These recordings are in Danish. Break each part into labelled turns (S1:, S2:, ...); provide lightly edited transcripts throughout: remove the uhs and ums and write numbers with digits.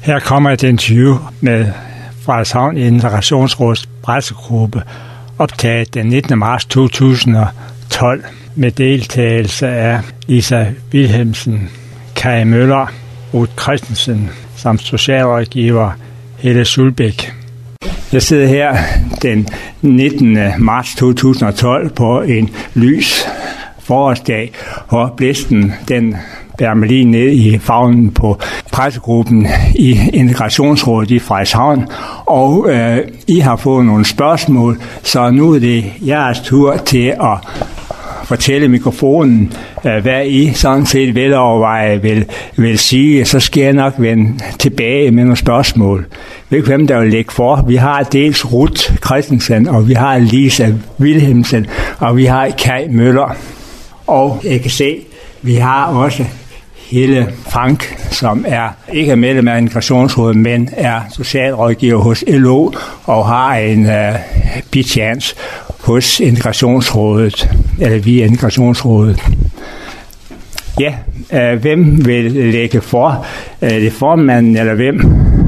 S1: Her kommer et interview med Frederikshavn Integrationsråds pressegruppe, optaget den 19. marts 2012 med deltagelse af Lisa Wilhelmsen, Kai Møller, Ruth Christensen samt socialrådgiver Helle Sulbæk. Jeg sidder her den 19. marts 2012 på en lys forårsdag, og blæsten den bærer mig lige ned i favnen på pressegruppen i Integrationsrådet i Frederikshavn. Og I har fået nogle spørgsmål, så nu er det jeres tur til at fortælle mikrofonen, hvad I sådan set veloverveje vil sige. Så skal jeg nok vende tilbage med nogle spørgsmål. Ved ikke, hvem der vil lægge for. Vi har dels Ruth Christensen, og vi har Lisa Wilhelmsen, og vi har Kai Møller. Og jeg kan se, vi har også Helle Frank, som ikke er medlem af Integrationsrådet, men er socialrådgiver hos LO og har en bitchance hos Integrationsrådet, eller via Integrationsrådet. Ja, hvem vil lægge for? Det er formanden, eller hvem?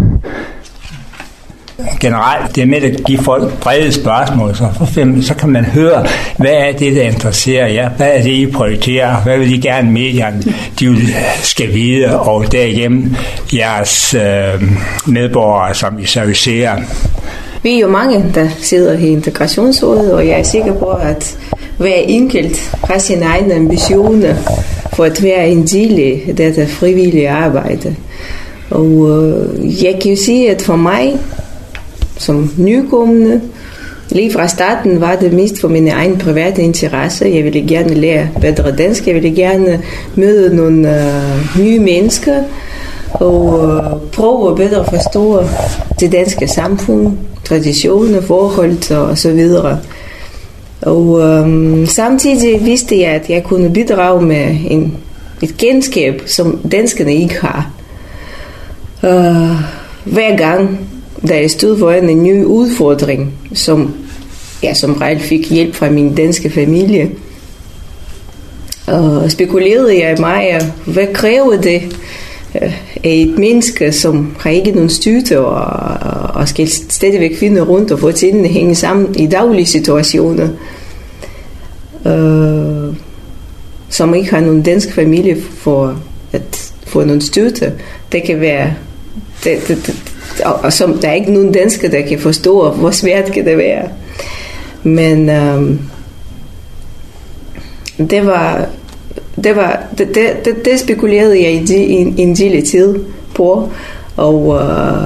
S1: Generelt, det er med at give folk brede spørgsmål, så kan man høre, hvad er det, der interesserer jer? Hvad er det, I prioriterer? Hvad vil I gerne medierne, de skal vide, og derigennem jeres medborgere, som I servicerer?
S2: Vi er jo mange, der sidder i Integrationsrådet, og jeg er sikker på, at hver enkelt har sine egne ambitioner for at være en del af dette frivillige arbejde. Og jeg kan jo sige, at for mig, som nykommende, lige fra starten var det mest for mine egne private interesser. Jeg ville gerne lære bedre dansk, jeg ville gerne møde nogle nye mennesker, og prøve at bedre forstå det danske samfund, traditioner, forhold og så videre. Og samtidig vidste jeg, at jeg kunne bidrage med et kendskab, som danskerne ikke har. Hver gang, da jeg stod foran en ny udfordring, som regel fik hjælp fra min danske familie, og spekulerede jeg meget, hvad kræver det af et menneske, som har ikke nogen støtte og skal stadigvæk finde rundt og få tingene hænge sammen i daglige situationer, som ikke har nogen dansk familie for at få nogen støtte. Det kan være og som der er ikke nogen dansker, der kan forstå, hvor svært kan det være. Men det spekulerede jeg i en del tid på, og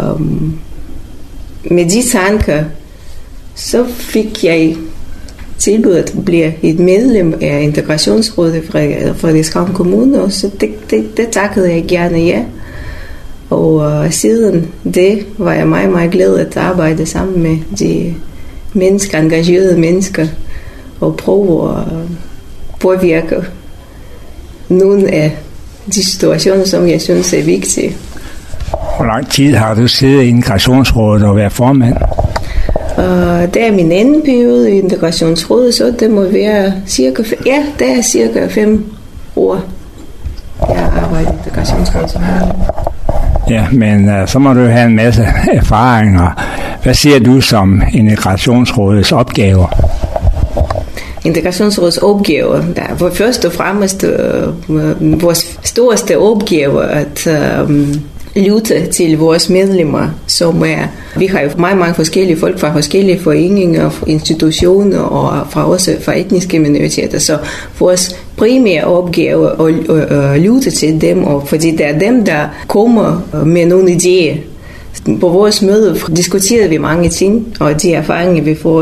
S2: med de tanker, så fik jeg tilbud at blive et medlem af Integrationsrådet fra Frederikshavn Kommune, og så det takkede jeg gerne ja. Og siden det var jeg meget, meget glad at arbejde sammen med de engagerede mennesker og prøve at påvirke nogle af de situationer, som jeg synes er vigtige.
S1: Hvor lang tid har du siddet i Integrationsrådet og været formand?
S2: Det er min anden periode i Integrationsrådet, så det må være cirka 5 år, jeg arbejder i Integrationsrådet som formand.
S1: Ja, men så må du have en masse erfaringer. Hvad ser du som Integrationsrådets opgaver?
S2: Integrationsrådets opgaver, der er først og fremmest vores største opgave at lytte til vores medlemmer, som vi har jo meget forskellige folk fra forskellige foreninger, institutioner og også fra etniske minoriteter, så vores primære opgave er at lytte til dem, og fordi det er dem, der kommer med nogle idéer. På vores møde diskuterede vi mange ting, og de erfaringer, vi får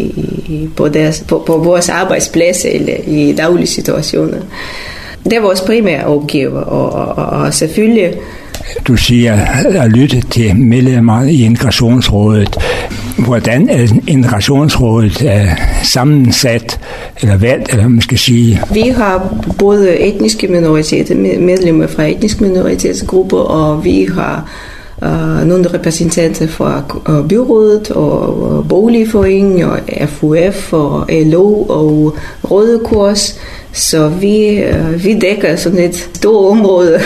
S2: på vores arbejdsplads eller i daglige situationer. Det er vores primære opgave, og selvfølgelig.
S1: Du siger at lytte til medlemmer i Integrationsrådet. Hvordan er Integrationsrådet sammensat, eller valgt, eller man skal sige?
S2: Vi har både etniske minoriteter, medlemmer fra etniske minoritetsgrupper, og vi har nogle repræsentanter fra byrådet og boligforeningen og FUF og LO og Røde Kors, så vi dækker sådan et stort område.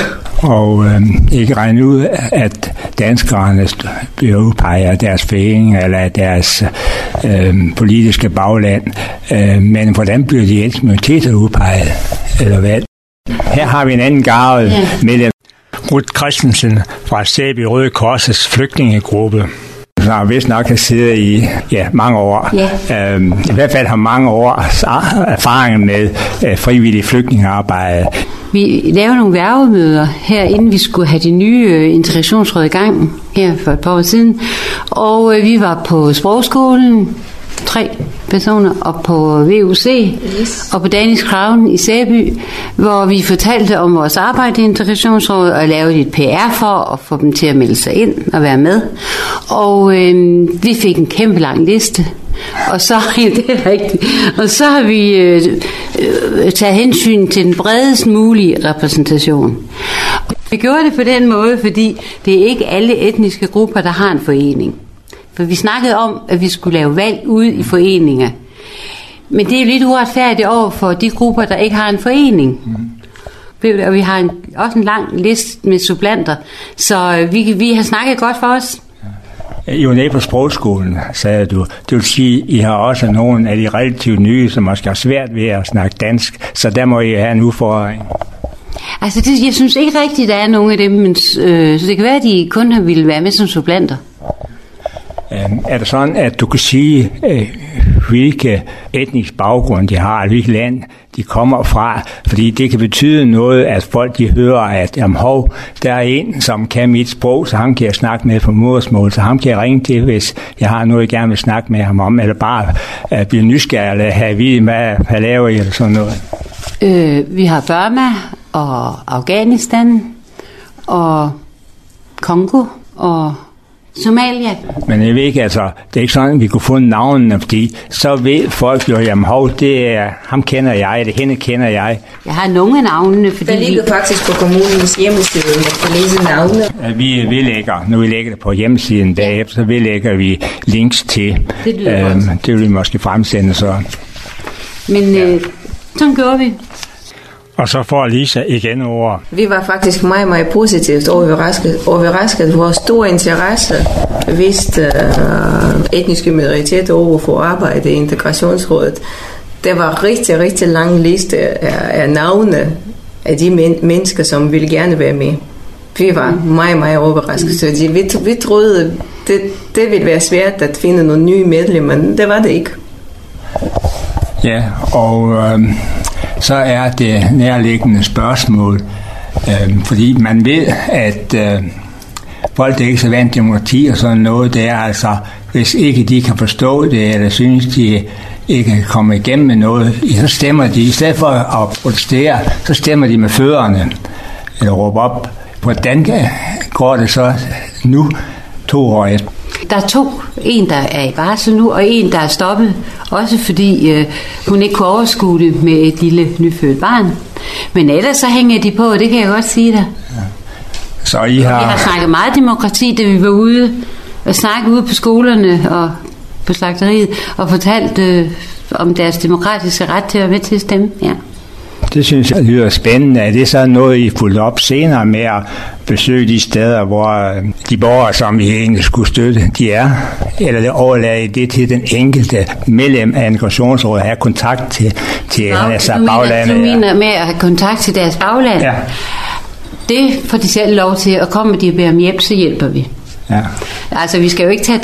S1: og ikke regne ud, at danskerne bliver udpeget af deres foreninger eller af deres politiske bagland. Men hvordan bliver de ældste minoriteter udpeget, eller hvad? Her har vi en anden garve medlem, Ruth Christensen fra Sæby Røde Korsets flygtningegruppe. Hun har vist nok siddet i mange år. Yeah. I hvert fald har mange års erfaring med frivillig flygtningearbejde.
S3: Vi lavede nogle værgemøder her, inden vi skulle have de nye integrationsråd i gang her for et par år siden. Og vi var på sprogskolen, 3 personer, og på VUC, og på Danish Crown i Sæby, hvor vi fortalte om vores arbejde i integrationsrådet og lavede et PR for at få dem til at melde sig ind og være med. Og vi fik en kæmpe lang liste. Og så, det er rigtigt. Og så har vi taget hensyn til den bredest mulige repræsentation. Og vi gjorde det på den måde, fordi det er ikke alle etniske grupper, der har en forening. For vi snakkede om, at vi skulle lave valg ude i foreninger. Men det er lidt uretfærdigt over for de grupper, der ikke har en forening. Og vi har også en lang liste med supplanter. Så vi har snakket godt for os.
S1: I var nede på sprogskolen, sagde du. Det vil sige, I har også nogle af de relativt nye, som måske har svært ved at snakke dansk. Så der må I have en udfordring.
S3: Altså, jeg synes ikke rigtigt, der er nogle af dem. Men, så det kan være, at de kun ville være med som supplanter.
S1: Er det sådan, at du kan sige, hvilke etnisk baggrund de har, hvilket land de kommer fra? Fordi det kan betyde noget, at folk de hører, at der er en, som kan mit sprog, så ham kan jeg snakke med på modersmål, så ham kan jeg ringe til, hvis jeg har noget, jeg gerne vil snakke med ham om, eller bare blive nysgerrig, eller have at vide, hvad laver I, eller sådan noget.
S3: Vi har Burma og Afghanistan og Kongo og Somalia.
S1: Men jeg ved ikke, altså, det er ikke sådan, at vi kunne få navnene, fordi så ved folk jo, det er, ham kender jeg, eller hende kender jeg.
S3: Jeg har nogle af navnene, fordi...
S2: Der ligger faktisk på kommunens hjemmeside, at få læse navnene.
S1: Når vi lægger det på hjemmesiden derefter, så vi lægger vi links til. Det vil vi måske fremsende så.
S3: Men sådan gjorde vi.
S1: Og så får Lisa igen ord.
S2: Vi var faktisk meget, meget positivt overrasket, hvor stor interesse viste etniske minoriteter over for arbejde i integrationsrådet. Der var rigtig, rigtig lang liste af navne af de mennesker, som ville gerne være med. Vi var meget, meget overrasket, så vi troede, det ville være svært at finde nogle nye medlemmer, men det var det ikke.
S1: Ja, og... så er det nærliggende spørgsmål, fordi man ved, at folk der ikke så vant demokrati og sådan noget, det er altså, hvis ikke de kan forstå det, eller synes de ikke kan komme igennem med noget, så stemmer de, i stedet for at protestere, så stemmer de med fødderne, eller råber op. Hvordan går det så nu, 2 år efter?
S3: Der er 2. En, der er i barsel nu, og en, der er stoppet. Også fordi hun ikke kunne overskue det med et lille nyfødt barn. Men ellers så hænger de på, det kan jeg godt sige dig. Ja.
S1: Så
S3: vi har snakket meget demokrati, da vi var ude og snakke ude på skolerne og på slagteriet, og fortalt om deres demokratiske ret til at være med til at stemme. Ja.
S1: Det synes jeg lyder spændende. Er det så noget, I fulgte op senere med at besøge de steder, hvor de borgere, som I egentlig skulle støtte, de er? Eller overlader I det til den enkelte medlem af integrationsrådet at have kontakt til baglandet?
S3: Du mener med at have kontakt til deres bagland?
S1: Ja.
S3: Det får de selv lov til, og kommer de og beder om hjælp, så hjælper vi.
S1: Ja.
S3: Altså, vi skal jo ikke tage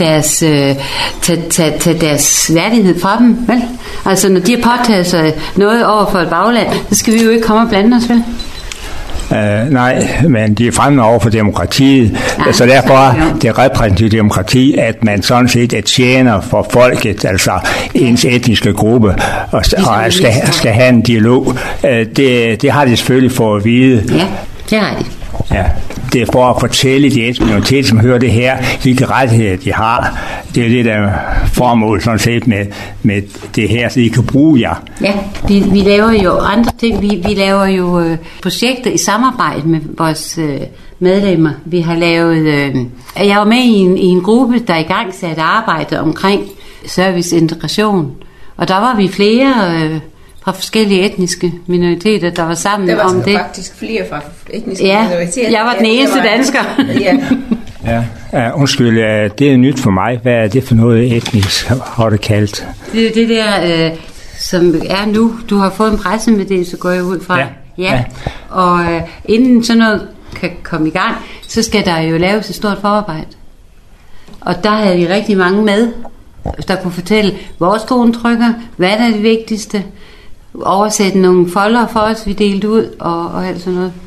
S3: deres værdighed fra dem, vel? Altså, når de har påtaget sig noget over for et bagland, så skal vi jo ikke komme og blande os, vel?
S1: Nej, men de er fremme over for demokratiet, så derfor det repræsentative demokrati, at man sådan set er tjener for folket, altså ens etniske gruppe, og skal have en dialog. Det har de selvfølgelig for at vide.
S3: Ja, det har de.
S1: Ja, det er for at fortælle de etniske minoriteter, som hører det her, hvilke rettigheder de har. Det er det, der er formål sådan set med det her, så de kan bruge jer.
S3: Ja, vi laver jo andre ting. Vi laver jo projekter i samarbejde med vores medlemmer. Vi har lavet... jeg var med i en gruppe, der i gang satte arbejde omkring serviceintegration. Og der var vi flere fra forskellige etniske minoriteter, der var sammen om det.
S2: Der var faktisk flere fra etniske minoriteter.
S3: Jeg var den eneste dansker.
S1: Ja, undskyld, det er nyt for mig. Hvad er det for noget etnisk, har det kaldt?
S3: Det er det der, som er nu. Du har fået en pressemeddelelse, går jeg ud fra. Ja. Og inden sådan noget kan komme i gang, så skal der jo laves et stort forarbejde. Og der havde vi rigtig mange med, der kunne fortælle vores tonetrykker, hvad der er det vigtigste, oversætte nogle folder for os, vi delte ud, og alt sådan noget.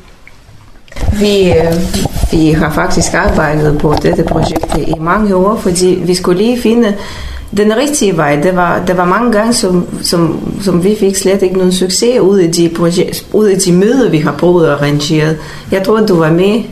S2: Vi har faktisk arbejdet på dette projekt i mange år, fordi vi skulle lige finde den rigtige vej. Der var mange gange, som vi fik slet ikke nogen succes ud af de møder, vi har prøvet at arrangere. Jeg tror, du var med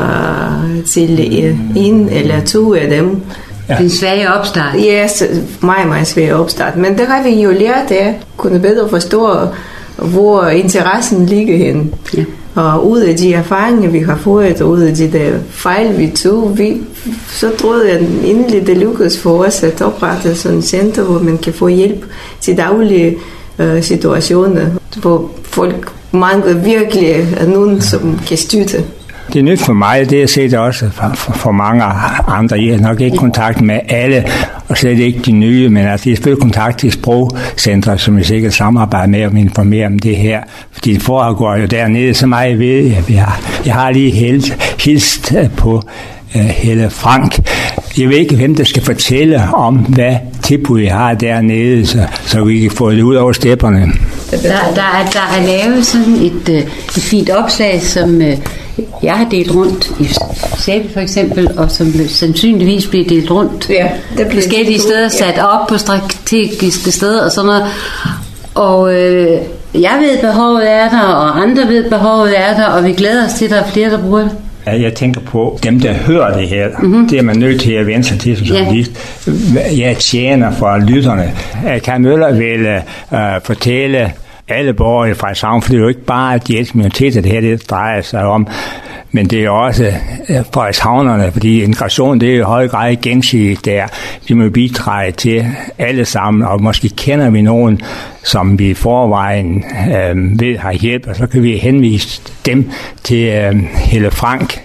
S2: til en eller to af dem.
S3: Ja. Den svage opstart.
S2: Ja, meget svage opstart. Men der har vi jo lært af, kunne bedre forstå, hvor interessen ligger hen. Ja. Og ud af de erfaringer, vi har fået, og ud af de der fejl, vi tog, så troede jeg endelig, det lykkedes for os at oprette sådan et center, hvor man kan få hjælp til daglige situationer, hvor folk mangler virkelig nogen, som kan støtte.
S1: Det er nyt for mig, det er set også for mange andre. Jeg har nok ikke kontakt med alle, og slet ikke de nye, men altså, jeg har selvfølgelig kontakt til sprogcentre, som jeg sikkert samarbejder med og informerer om det her. Fordi det foregår jo dernede, så meget ved jeg har lige hilst på Helle Frank. Jeg ved ikke, hvem der skal fortælle om, hvad tilbud jeg har dernede, så vi kan få det ud over stepperne.
S3: Der er lavet sådan et fint opslag, som jeg har delt rundt i Sæbe for eksempel, og som sandsynligvis bliver delt rundt forskellige steder, sat op på strategiske steder og sådan noget. Og jeg ved, behovet er der, og andre ved, behovet er der, og vi glæder os til, at der er flere, der bruger det.
S1: Jeg tænker på dem, der hører det her. Mm-hmm. Det er man nødt til at vende sig til som journalist. Jeg tjener for lytterne. Kai Møller vil fortælle alle borgere i Frederikshavn, for det er jo ikke bare de ældste minoriteter, det her det drejer sig om, men det er også Frederikshavnerne, fordi integration, det er i høj grad gensidigt der. Vi må bidrage til alle sammen, og måske kender vi nogen, som vi i forvejen ved har hjælp, og så kan vi henvise dem til Helle Frank.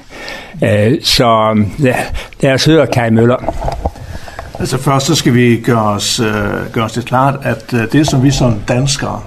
S1: Så lad os høre Kai Møller.
S4: Altså først så skal vi gøre os det klart, at det som vi som danskere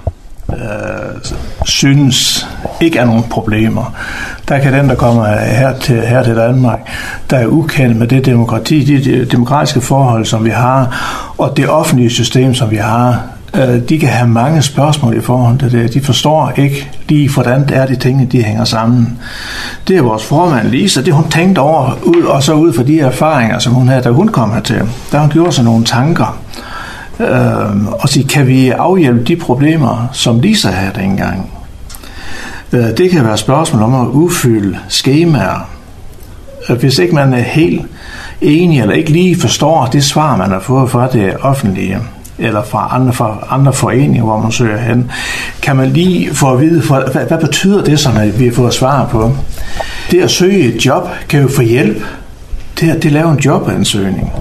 S4: synes ikke er nogen problemer. Der kan den, der kommer her til Danmark, der er ukendt med det demokrati, de demokratiske forhold, som vi har, og det offentlige system, som vi har, de kan have mange spørgsmål i forhold til det. De forstår ikke lige, hvordan det er, de tingene, de hænger sammen. Det er vores formand Lisa, det hun tænkte over, og så ud fra de erfaringer, som hun havde, da hun kom hertil. Der hun gjorde sig nogle tanker, og sige, kan vi afhjælpe de problemer, som Lisa havde dengang? Det kan være spørgsmål om at udfylde skemaer. Hvis ikke man er helt enig, eller ikke lige forstår det svar, man har fået fra det offentlige, eller fra andre foreninger, hvor man søger hen, kan man lige få at vide, hvad betyder det, som vi har fået svar på? Det at søge et job kan jo få hjælp. Det laver en jobansøgning.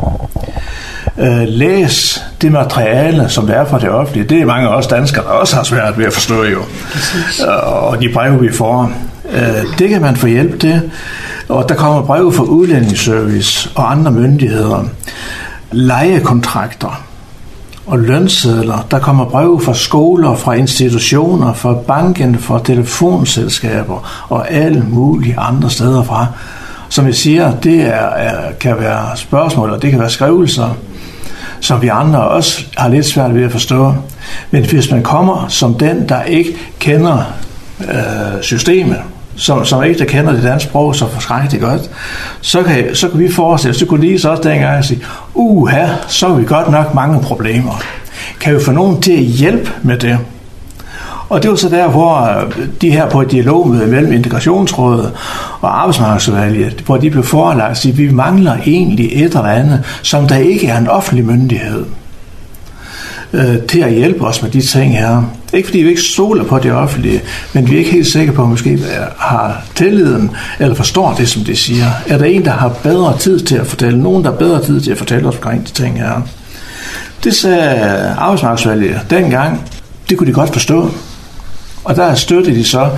S4: Læs det materiale, som det er fra det offentlige. Det er mange af os danskere, der også har svært ved at forstå jo. Og de breve, vi får. Det kan man få hjælp til. Og der kommer breve fra Udlændingsservice og andre myndigheder. Lejekontrakter og lønsedler. Der kommer breve fra skoler, fra institutioner, fra banken, fra telefonselskaber og alle mulige andre steder fra. Som jeg siger, det kan være spørgsmål, og det kan være skrivelser, som vi andre også har lidt svært ved at forstå. Men hvis man kommer som den, der ikke kender systemet, som ikke der kender det danske sprog så forskrækkeligt godt, så kan vi forestille os, det kunne lige så også dengang at sige, så har vi godt nok mange problemer. Kan vi få nogen til at hjælpe med det? Og det var så der, hvor de her på et dialogmøde mellem Integrationsrådet og Arbejdsmarkedsudvalget, hvor de blev forelagt, at vi mangler egentlig et eller andet, som der ikke er en offentlig myndighed til at hjælpe os med de ting her. Ikke fordi vi ikke stoler på det offentlige, men vi er ikke helt sikre på, at måske har tilliden, eller forstår det, som de siger. Er der en, der har bedre tid til at fortælle, nogen, der har bedre tid til at fortælle os omkring de ting her? Det sagde Arbejdsmarkedsudvalget dengang. Det kunne de godt forstå. Og der støttede de så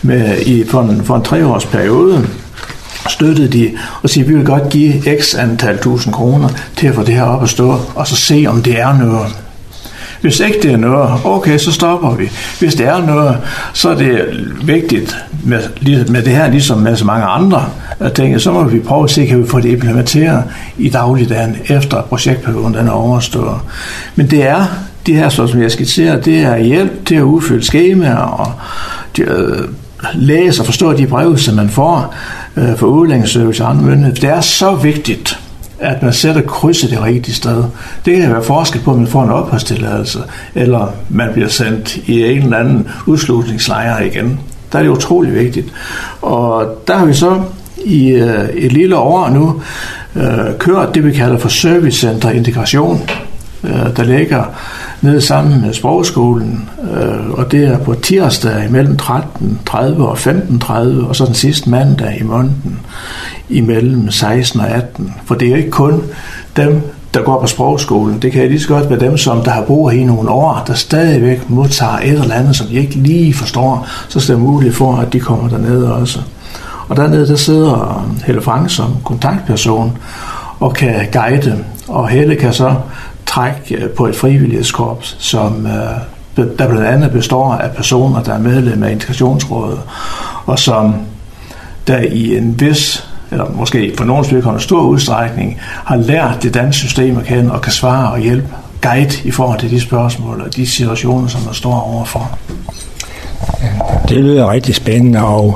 S4: for en 3-års periode, støttede de og siger, vi vil godt give x antal 1000 kroner til at få det her op at stå, og så se, om det er noget. Hvis ikke det er noget, okay, så stopper vi. Hvis det er noget, så er det vigtigt med det her, ligesom med så mange andre ting, så må vi prøve at se, kan vi få det implementeret i dagligdagen, efter projektperioden den er overstået. Men det er de her, som jeg skitserer, det er hjælp til at udfylde skemaer og læse og forstå de breve, som man får for udlændingsservice og andre myndigheder. Det er så vigtigt, at man sætter krydset det rigtige sted. Det kan være forskel på, om man får en opholdstilladelse, eller man bliver sendt i en eller anden udslutningslejr igen. Der er det utrolig vigtigt. Og der har vi så i et lille år nu kørt det, vi kalder for Servicecenter Integration, der ligger nede sammen med Sprogskolen, og det er på tirsdag imellem 13.30 og 15.30, og så den sidste mandag i måneden imellem 16 og 18. For det er jo ikke kun dem, der går på Sprogskolen. Det kan lige så godt være dem, som der har boet i nogle år, der stadigvæk modtager et eller andet, som de ikke lige forstår, så er det muligt for, at de kommer derned også. Og dernede, der sidder Helle Frank som kontaktperson og kan guide, og Helle kan så trække på et frivillighedskorps, som der blandt andet består af personer, der er medlem af Integrationsrådet, og som der i en vis, eller måske for nogens vedkommende stor udstrækning, har lært det danske system at kende, og kan svare og hjælpe, guide i forhold til de spørgsmål og de situationer, som man står overfor.
S1: Det lyder rigtig spændende, og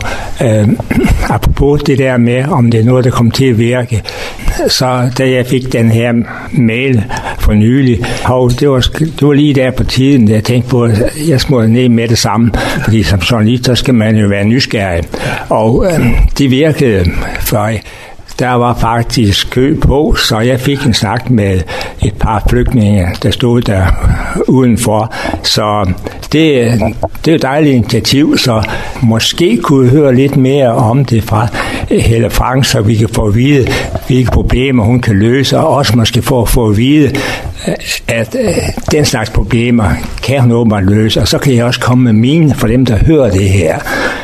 S1: apropos det der med, om det er noget, der kommer til at virke, så da jeg fik den her mail for nylig, det var lige der på tiden, da jeg tænkte på, at jeg skulle ned med det samme, fordi som journalist, så skal man jo være nysgerrig, og det virkede, for der var faktisk kø på, så jeg fik en snak med et par flygtninge, der stod der udenfor. Så det er et dejligt initiativ, så måske kunne vi høre lidt mere om det fra Helle Frank, så vi kan få at vide, hvilke problemer hun kan løse, og også måske for at få at vide, at den slags problemer kan hun åbenbart løse, og så kan jeg også komme med mine for dem, der hører det her.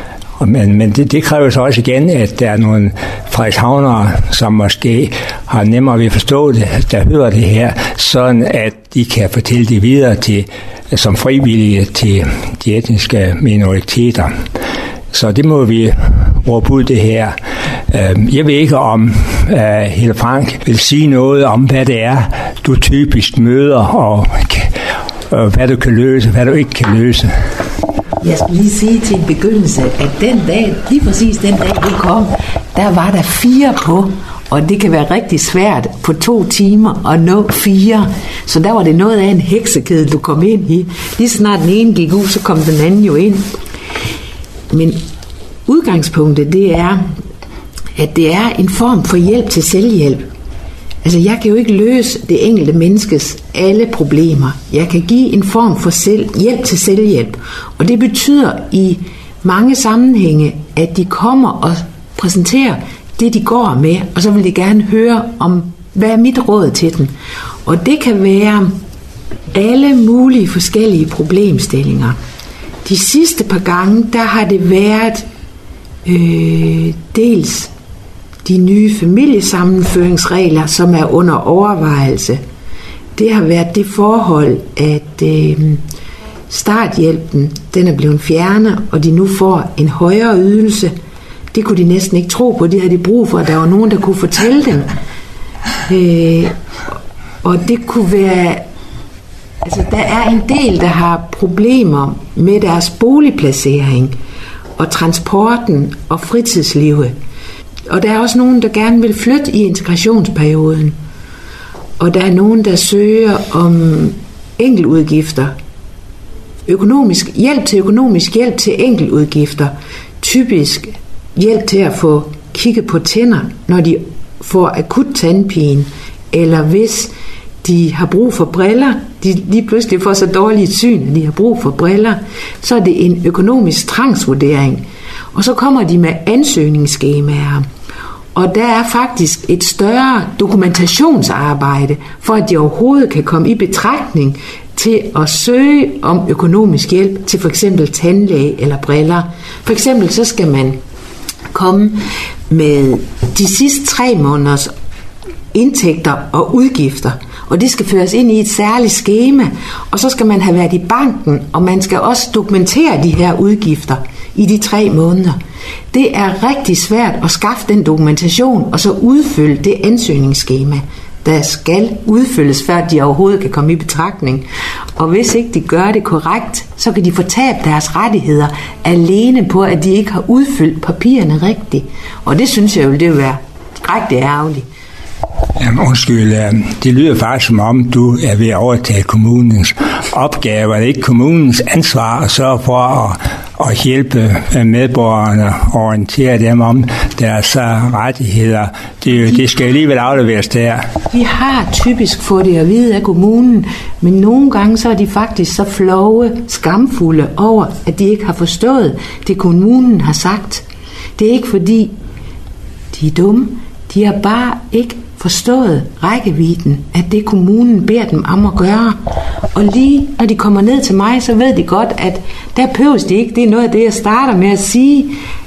S1: Men det kræver så også igen, at der er nogle frederikshavnere, som måske har nemmere ved at forstå det, der hører det her, sådan at de kan fortælle det videre som frivillige til de etniske minoriteter. Så det må vi råbe ud det her. Jeg ved ikke, om Helle Frank vil sige noget om, hvad det er, du typisk møder, og hvad du kan løse, hvad du ikke kan løse.
S5: Jeg skal lige sige til en begyndelse, at den dag, lige præcis den dag, du kom, der var der 4 på, og det kan være rigtig svært på 2 timer at nå 4. Så der var det noget af en heksekedel, du kom ind i. Lige snart den ene gik ud, så kom den anden jo ind. Men udgangspunktet, det er, at det er en form for hjælp til selvhjælp. Altså, jeg kan jo ikke løse det enkelte menneskes alle problemer. Jeg kan give en form for hjælp til selvhjælp. Og det betyder i mange sammenhænge, at de kommer og præsenterer det, de går med, og så vil de gerne høre om, hvad er mit råd til dem. Og det kan være alle mulige forskellige problemstillinger. De sidste par gange, der har det været dels de nye familiesammenføringsregler, som er under overvejelse. Det har været det forhold, at starthjælpen, den er blevet fjernet, og de nu får en højere ydelse. Det kunne de næsten ikke tro på. Det havde de brug for, at der var nogen, der kunne fortælle dem. Og det kunne være... Altså, der er en del, der har problemer med deres boligplacering, og transporten og fritidslivet. Og der er også nogen, der gerne vil flytte i integrationsperioden. Og der er nogen, der søger om enkeltudgifter. Økonomisk hjælp til enkeltudgifter. Typisk hjælp til at få kigget på tænder, når de får akut tandpine. Eller hvis de har brug for briller, de lige pludselig får så dårligt syn, at de har brug for briller, så er det en økonomisk trangsvurdering. Og så kommer de med ansøgningsskemaer. Og der er faktisk et større dokumentationsarbejde, for at de overhovedet kan komme i betragtning til at søge om økonomisk hjælp til for eksempel tandlæge eller briller. For eksempel så skal man komme med de sidste 3 måneders indtægter og udgifter, og det skal føres ind i et særligt skema, og så skal man have været i banken, og man skal også dokumentere de her udgifter i de 3 måneder. Det er rigtig svært at skaffe den dokumentation, og så udfylde det ansøgningsskema, der skal udfyldes, før de overhovedet kan komme i betragtning. Og hvis ikke de gør det korrekt, så kan de få tabt deres rettigheder alene på, at de ikke har udfyldt papirerne rigtigt. Og det synes jeg jo, det vil være rigtig ærgerligt.
S1: Jamen, undskyld, det lyder faktisk som om, du er ved at overtage kommunens opgaver. Det er ikke kommunens ansvar at sørge for at hjælpe medborgerne og orientere dem om deres rettigheder. Det skal alligevel afleveres der.
S5: De har typisk fået det at vide af kommunen, men nogle gange så er de faktisk så flove, skamfulde over, at de ikke har forstået det, kommunen har sagt. Det er ikke fordi, de er dumme. De har bare ikke forstået rækkevidden af det, kommunen beder dem om at gøre. Og lige når de kommer ned til mig, så ved de godt, at der behøves de ikke. Det er noget af det, jeg starter med at sige,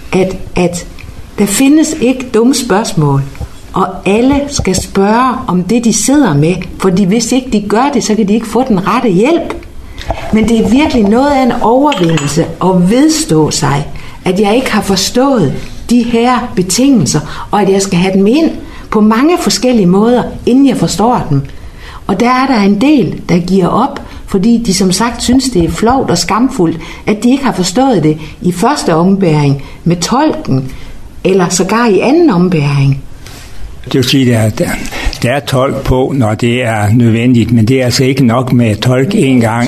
S5: at der findes ikke dumme spørgsmål. Og alle skal spørge om det, de sidder med. Fordi hvis ikke de gør det, så kan de ikke få den rette hjælp. Men det er virkelig noget af en overvindelse at vedstå sig, at jeg ikke har forstået de her betingelser, og at jeg skal have dem ind på mange forskellige måder, inden jeg forstår dem. Og der er der en del, der giver op, fordi de som sagt synes, det er flovt og skamfuldt, at de ikke har forstået det i første ombæring med tolken, eller sågar i anden ombæring.
S1: Det vil sige, at der er tolk på, når det er nødvendigt, men det er altså ikke nok med at tolke en gang.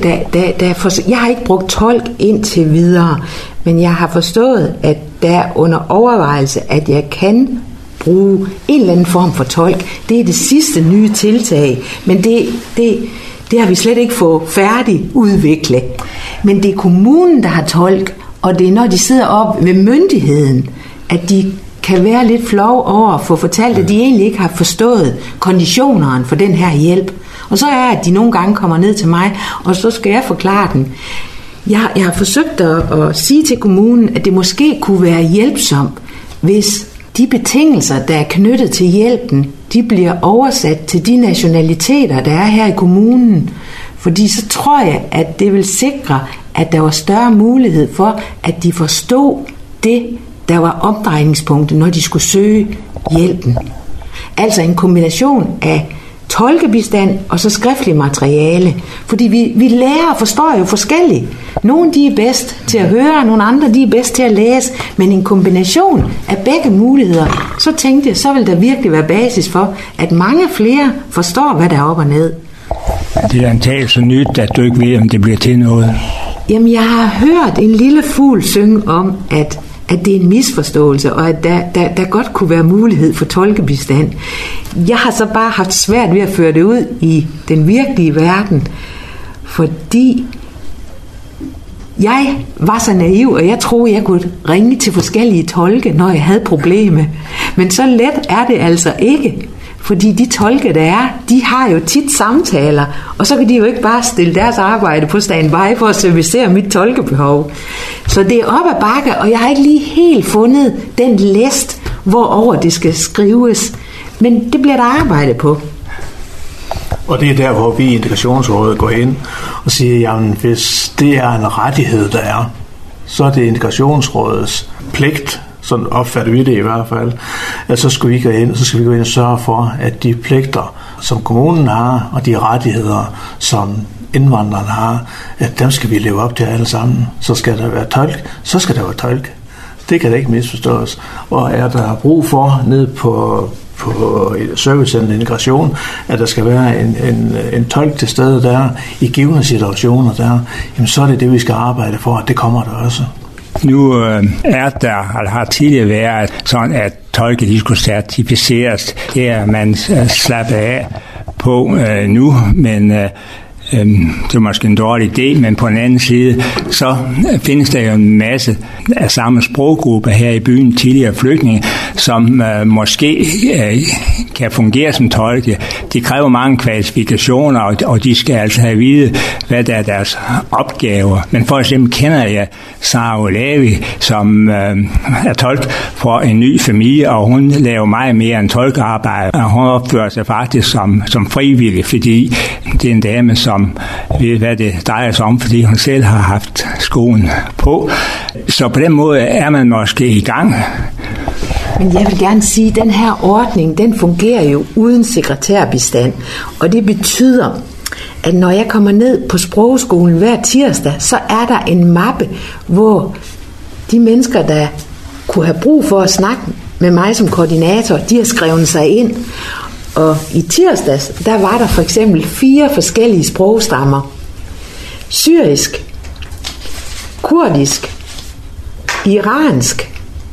S5: Jeg har ikke brugt tolk indtil videre, men jeg har forstået, at der er under overvejelse, at jeg kan bruge en eller anden form for tolk. Det er det sidste nye tiltag, men det har vi slet ikke fået færdigt udviklet. Men det er kommunen, der har tolk, og det er når de sidder op ved myndigheden, at de kan være lidt flov over at få fortalt, at de egentlig ikke har forstået konditionerne for den her hjælp. Og så er at de nogle gange kommer ned til mig, og så skal jeg forklare den. Jeg har forsøgt at sige til kommunen, at det måske kunne være hjælpsomt, hvis de betingelser, der er knyttet til hjælpen, de bliver oversat til de nationaliteter, der er her i kommunen. Fordi så tror jeg, at det vil sikre, at der var større mulighed for, at de forstod det, der var omdrejningspunktet, når de skulle søge hjælpen. Altså en kombination af tolkebistand og så skriftlig materiale. Fordi vi lærer og forstår jo forskelligt. Nogle de er bedst til at høre, nogle andre de er bedst til at læse, men en kombination af begge muligheder, så tænkte jeg, så vil der virkelig være basis for, at mange flere forstår, hvad der er op og ned.
S1: Det er antagelig så nyt, at du ikke ved, om det bliver til noget.
S5: Jamen, jeg har hørt en lille fugl synge om, at det er en misforståelse, og at der godt kunne være mulighed for tolkebistand. Jeg har så bare haft svært ved at føre det ud i den virkelige verden, fordi jeg var så naiv, og jeg troede, jeg kunne ringe til forskellige tolke, når jeg havde problemer. Men så let er det altså ikke. Fordi de tolke, der er, de har jo tit samtaler, og så kan de jo ikke bare stille deres arbejde på standby for at servicere mit tolkebehov. Så det er op ad bakke, og jeg har ikke lige helt fundet den læst, hvorover det skal skrives. Men det bliver der arbejde på.
S4: Og det er der, hvor vi i Integrationsrådet går ind og siger, jamen hvis det er en rettighed, der er, så er det Integrationsrådets pligt, sådan opfatter vi det i hvert fald, at så skal vi gå ind og sørge for, at de pligter, som kommunen har, og de rettigheder, som indvandrerne har, at dem skal vi leve op til alle sammen. Så skal der være tolk, så skal der være tolk. Det kan da ikke misforstås. Og er der brug for ned på servicecenter integration, at der skal være en tolk til stede der, i givne situationer der, jamen så er det, vi skal arbejde for, at det kommer der også.
S1: Nu har tidligere været sådan, at tolke de skulle certificeres. Det er man slappet af på nu, men det er måske en dårlig idé, men på en anden side, så findes der jo en masse af samme sproggrupper her i byen, tidligere flygtninge, som måske kan fungere som tolke. De kræver mange kvalifikationer, og de skal altså have at vide, hvad der er deres opgaver. Men for eksempel kender jeg Sara Olavi, som er tolk for en ny familie, og hun laver meget mere end tolkearbejde, og hun opfører sig faktisk som frivillig, fordi det er en dame, som ved, hvad det drejer sig om, fordi hun selv har haft skoen på. Så på den måde er man måske i gang.
S5: Men jeg vil gerne sige, at den her ordning, den fungerer jo uden sekretærbistand. Og det betyder, at når jeg kommer ned på sprogskolen hver tirsdag, så er der en mappe, hvor de mennesker, der kunne have brug for at snakke med mig som koordinator, de har skrevet sig ind. Og i tirsdags, der var der for eksempel 4 forskellige sprogstammer. Syrisk, kurdisk, iransk,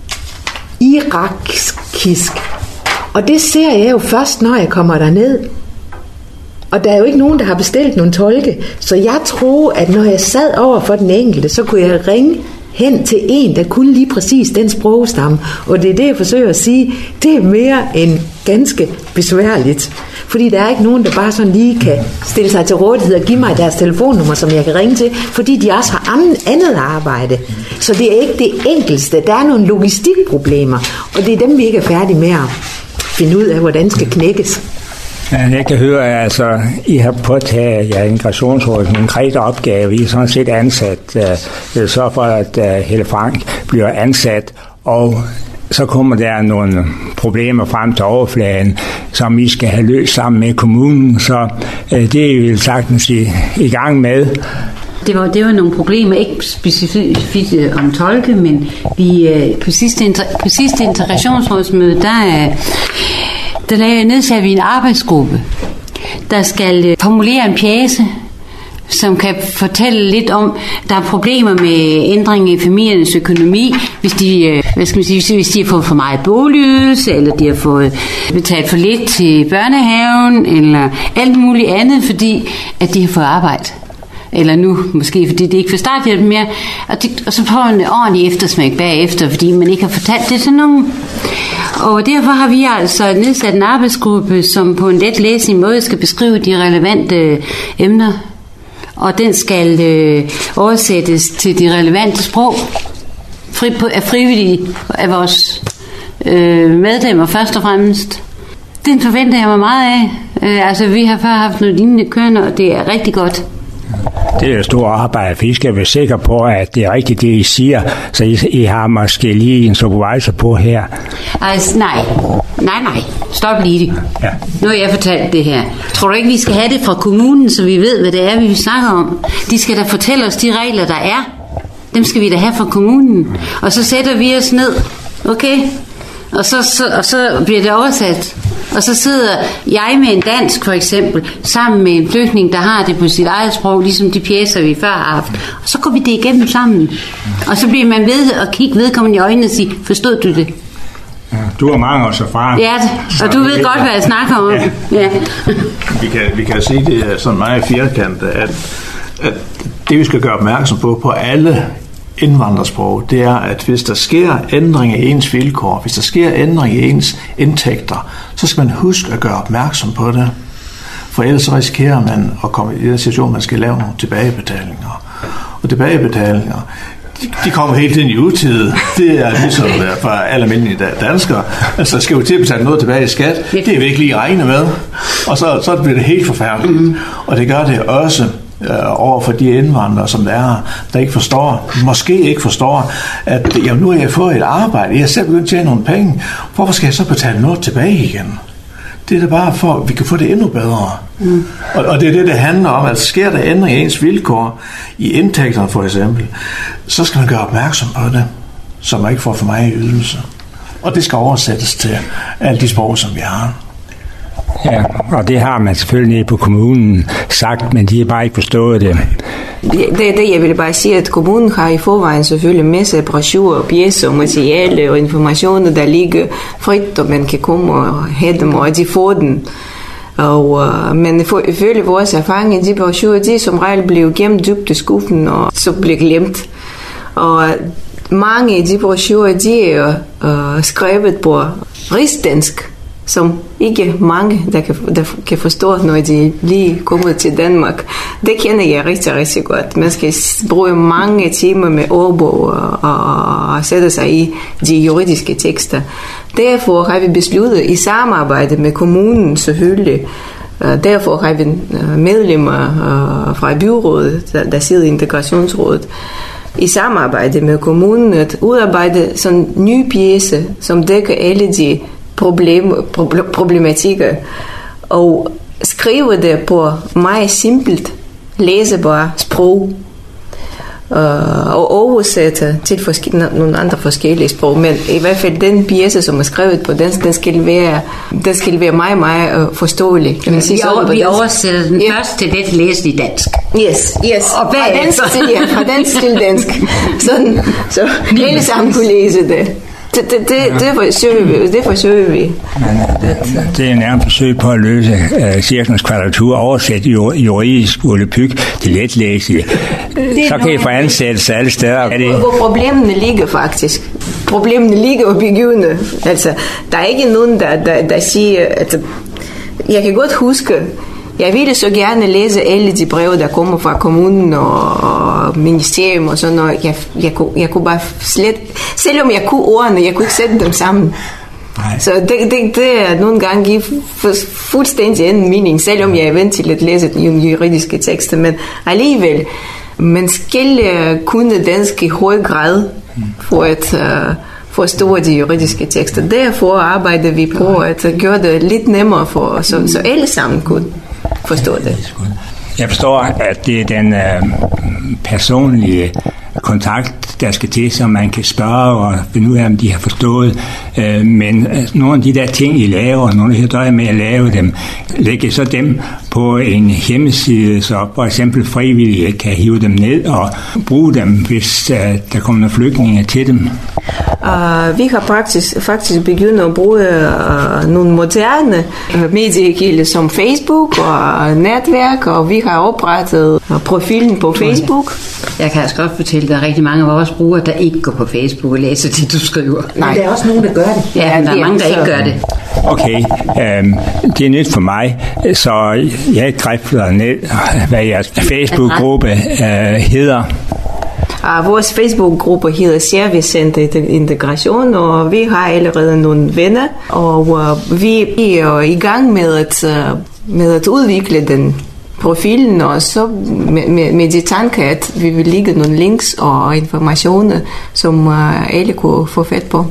S5: irakisk. Og det ser jeg jo først, når jeg kommer derned. Og der er jo ikke nogen, der har bestilt nogen tolke. Så jeg troede, at når jeg sad over for den enkelte, så kunne jeg ringe hen til en, der kunne lige præcis den sprogstamme. Og det er det, jeg forsøger at sige. Det er mere end ganske besværligt. Fordi der er ikke nogen, der bare sådan lige kan stille sig til rådighed og give mig deres telefonnummer, som jeg kan ringe til, fordi de også har andet arbejde. Så det er ikke det enkelste. Der er nogle logistikproblemer, og det er dem, vi ikke er færdige med at finde ud af, hvordan skal knækkes.
S1: Jeg kan høre, at altså, I har påtaget jer Integrationsrådet en konkret opgave. I er sådan set ansat. Så for, at Helle Frank bliver ansat, og så kommer der nogle problemer frem til overfladen, som I skal have løst sammen med kommunen. Så det er vi sagtens i gang med.
S3: Det var nogle problemer, ikke specifikt om tolke, men vi på sidste integrationsrådsmøde, der nedsatte vi en arbejdsgruppe, der skal formulere en pjece, som kan fortælle lidt om, der er problemer med ændring i familiernes økonomi, hvis de, hvis de har fået for meget boligydelse, eller de har fået betalt for lidt til børnehaven, eller alt muligt andet, fordi at de har fået arbejde. Eller nu måske, fordi det ikke får starthjælp mere, og så får man en ordentlig eftersmæk bagefter, fordi man ikke har fortalt det til nogen. Og derfor har vi altså nedsat en arbejdsgruppe, som på en let læselig måde skal beskrive de relevante emner, og den skal oversættes til de relevante sprog af frivillige af vores medlemmer først og fremmest. Den forventer jeg mig meget af. Altså vi har før haft noget lignende kørende, og det er rigtig godt.
S1: Det er et stort arbejde, for I skal være sikre på, at det er rigtigt, det I siger, så I har måske lige en supervisor på her.
S3: Altså, nej. Stop lige det. Ja. Nu har jeg fortalt det her. Tror du ikke, vi skal have det fra kommunen, så vi ved, hvad det er, vi snakker om? De skal da fortælle os de regler, der er. Dem skal vi da have fra kommunen. Og så sætter vi os ned, okay? Og så bliver det oversat. Og så sidder jeg med en dansk for eksempel, sammen med en flygtning, der har det på sit eget sprog, ligesom de pjæser, vi før har haft. Og så går vi det igennem sammen. Og så bliver man ved at kigge vedkommende i øjnene og sige, forstod du det?
S1: Ja, du har mange års erfaring.
S3: Ja, og du ved godt, hvad jeg snakker om. Ja.
S4: Vi kan sige, det er sådan meget firkantet, at det vi skal gøre opmærksom på alle indvandrersprog, det er, at hvis der sker ændring i ens vilkår, hvis der sker ændring i ens indtægter, så skal man huske at gøre opmærksom på det. For ellers så risikerer man at komme i den situation, man skal lave nogle tilbagebetalinger. Og tilbagebetalinger, de kommer hele tiden i utide. Det er ligesom for alle almindelige danskere. Altså skal jo til at betale noget tilbage i skat. Det er vi ikke lige regne med. Og så bliver det helt forfærdeligt. Og det gør det også over for de indvandrere, som der ikke forstår, måske ikke forstår, at jamen, nu har jeg fået et arbejde, jeg har selv begyndt at tjene nogle penge, hvorfor skal jeg så betale noget tilbage igen? Det er da bare for, at vi kan få det endnu bedre. Og det er det handler om, at sker der ændring i ens vilkår, i indtægterne for eksempel, så skal man gøre opmærksom på det, så man ikke får for meget ydelse. Og det skal oversættes til alle de sprog, som vi har.
S1: Ja, og det har man selvfølgelig på kommunen sagt, men de har bare ikke forstået det.
S2: Det jeg vil bare sige, at kommunen har i forvejen selvfølgelig masser af brochurer, pjecer, materiale og informationer, der ligger frit, og man kan komme og have dem, og de får den. Men ifølge vores erfaring, de brochurer, de som regel blev gemt dybt i skuffen, og så blev glemt. Og mange af de brochurer, de er skrevet på rigsdansk, som ikke mange, der kan forstå, når de lige kommer til Danmark. Det kender jeg rigtig, rigtig godt. Man skal bruge mange timer med ordbog og sætte sig i de juridiske tekster. Derfor har vi besluttet i samarbejde med kommunen selvfølgelig. Derfor har vi medlemmer fra byrådet, der sidder i integrationsrådet, i samarbejde med kommunen at udarbejde sådan nye pjece, som dækker alle de problematikker, og skrive det på meget simpelt læsebare sprog, og oversætte til nogle andre forskellige sprog, men i hvert fald den pjece, som er skrevet på dansk, den skal være meget, meget forståelig. Kan man sige
S3: vi oversætter den først til det læst i dansk.
S2: Yes.
S3: Og
S2: fra dansk til dansk. Sådan, så alle sammen kunne læse det. Det forsøger vi.
S1: Det er nærmest forsøg på at løse cirklens kvadratur, oversætte juridisk volapyk til letlæseligt. Så kan I få ansættelse alle steder.
S2: Hvor problemerne ligger faktisk. Problemerne ligger og begynder. Altså, der er ikke nogen, der siger... Altså, jeg kan godt huske... Jeg ville så gerne læse alle de breve, der kommer fra kommunen og ministerium og sådan noget. Jeg kunne bare slet... Selvom jeg kunne ordene, jeg kunne ikke sætte dem sammen. Nej. Så det er nogle gange give fuldstændig anden mening, selvom jeg er vant til at læse de juridiske tekster. Men alligevel, man skal kunne dansk i høj grad for at... forstå de juridiske tekster. Derfor arbejder vi på at gøre det lidt nemmere for os, så alle sammen kunne forstå det.
S1: Jeg forstår, at det er den personlige kontakt, der skal til, så man kan spørge og finde ud af, om de har forstået. Men nogle af de der ting, I laver, nogle af de døjer med at lave dem, lægger så dem på en hjemmeside, så for eksempel frivillige kan hive dem ned og bruge dem, hvis der kommer flygtninge til dem.
S2: Vi har faktisk begyndt at bruge nogle moderne mediekilder som Facebook og netværk, og vi har oprettet profilen på Facebook.
S3: Jeg kan altså godt fortælle, at der er rigtig mange af vores brugere, der ikke går på Facebook og læser det, du skriver.
S5: Nej, der er også nogen, der gør det.
S3: Ja, der er mange, der ikke gør det.
S1: Okay, det er nyt for mig, så jeg drifter ned, hvad jeres Facebook-gruppe hedder.
S2: Vores Facebook-gruppe hedder Service Center Integration, og vi har allerede nogle venner, og vi er i gang med at udvikle den profilen, og så med de tanker, at vi vil lægge nogle links og informationer, som alle kunne få fat på.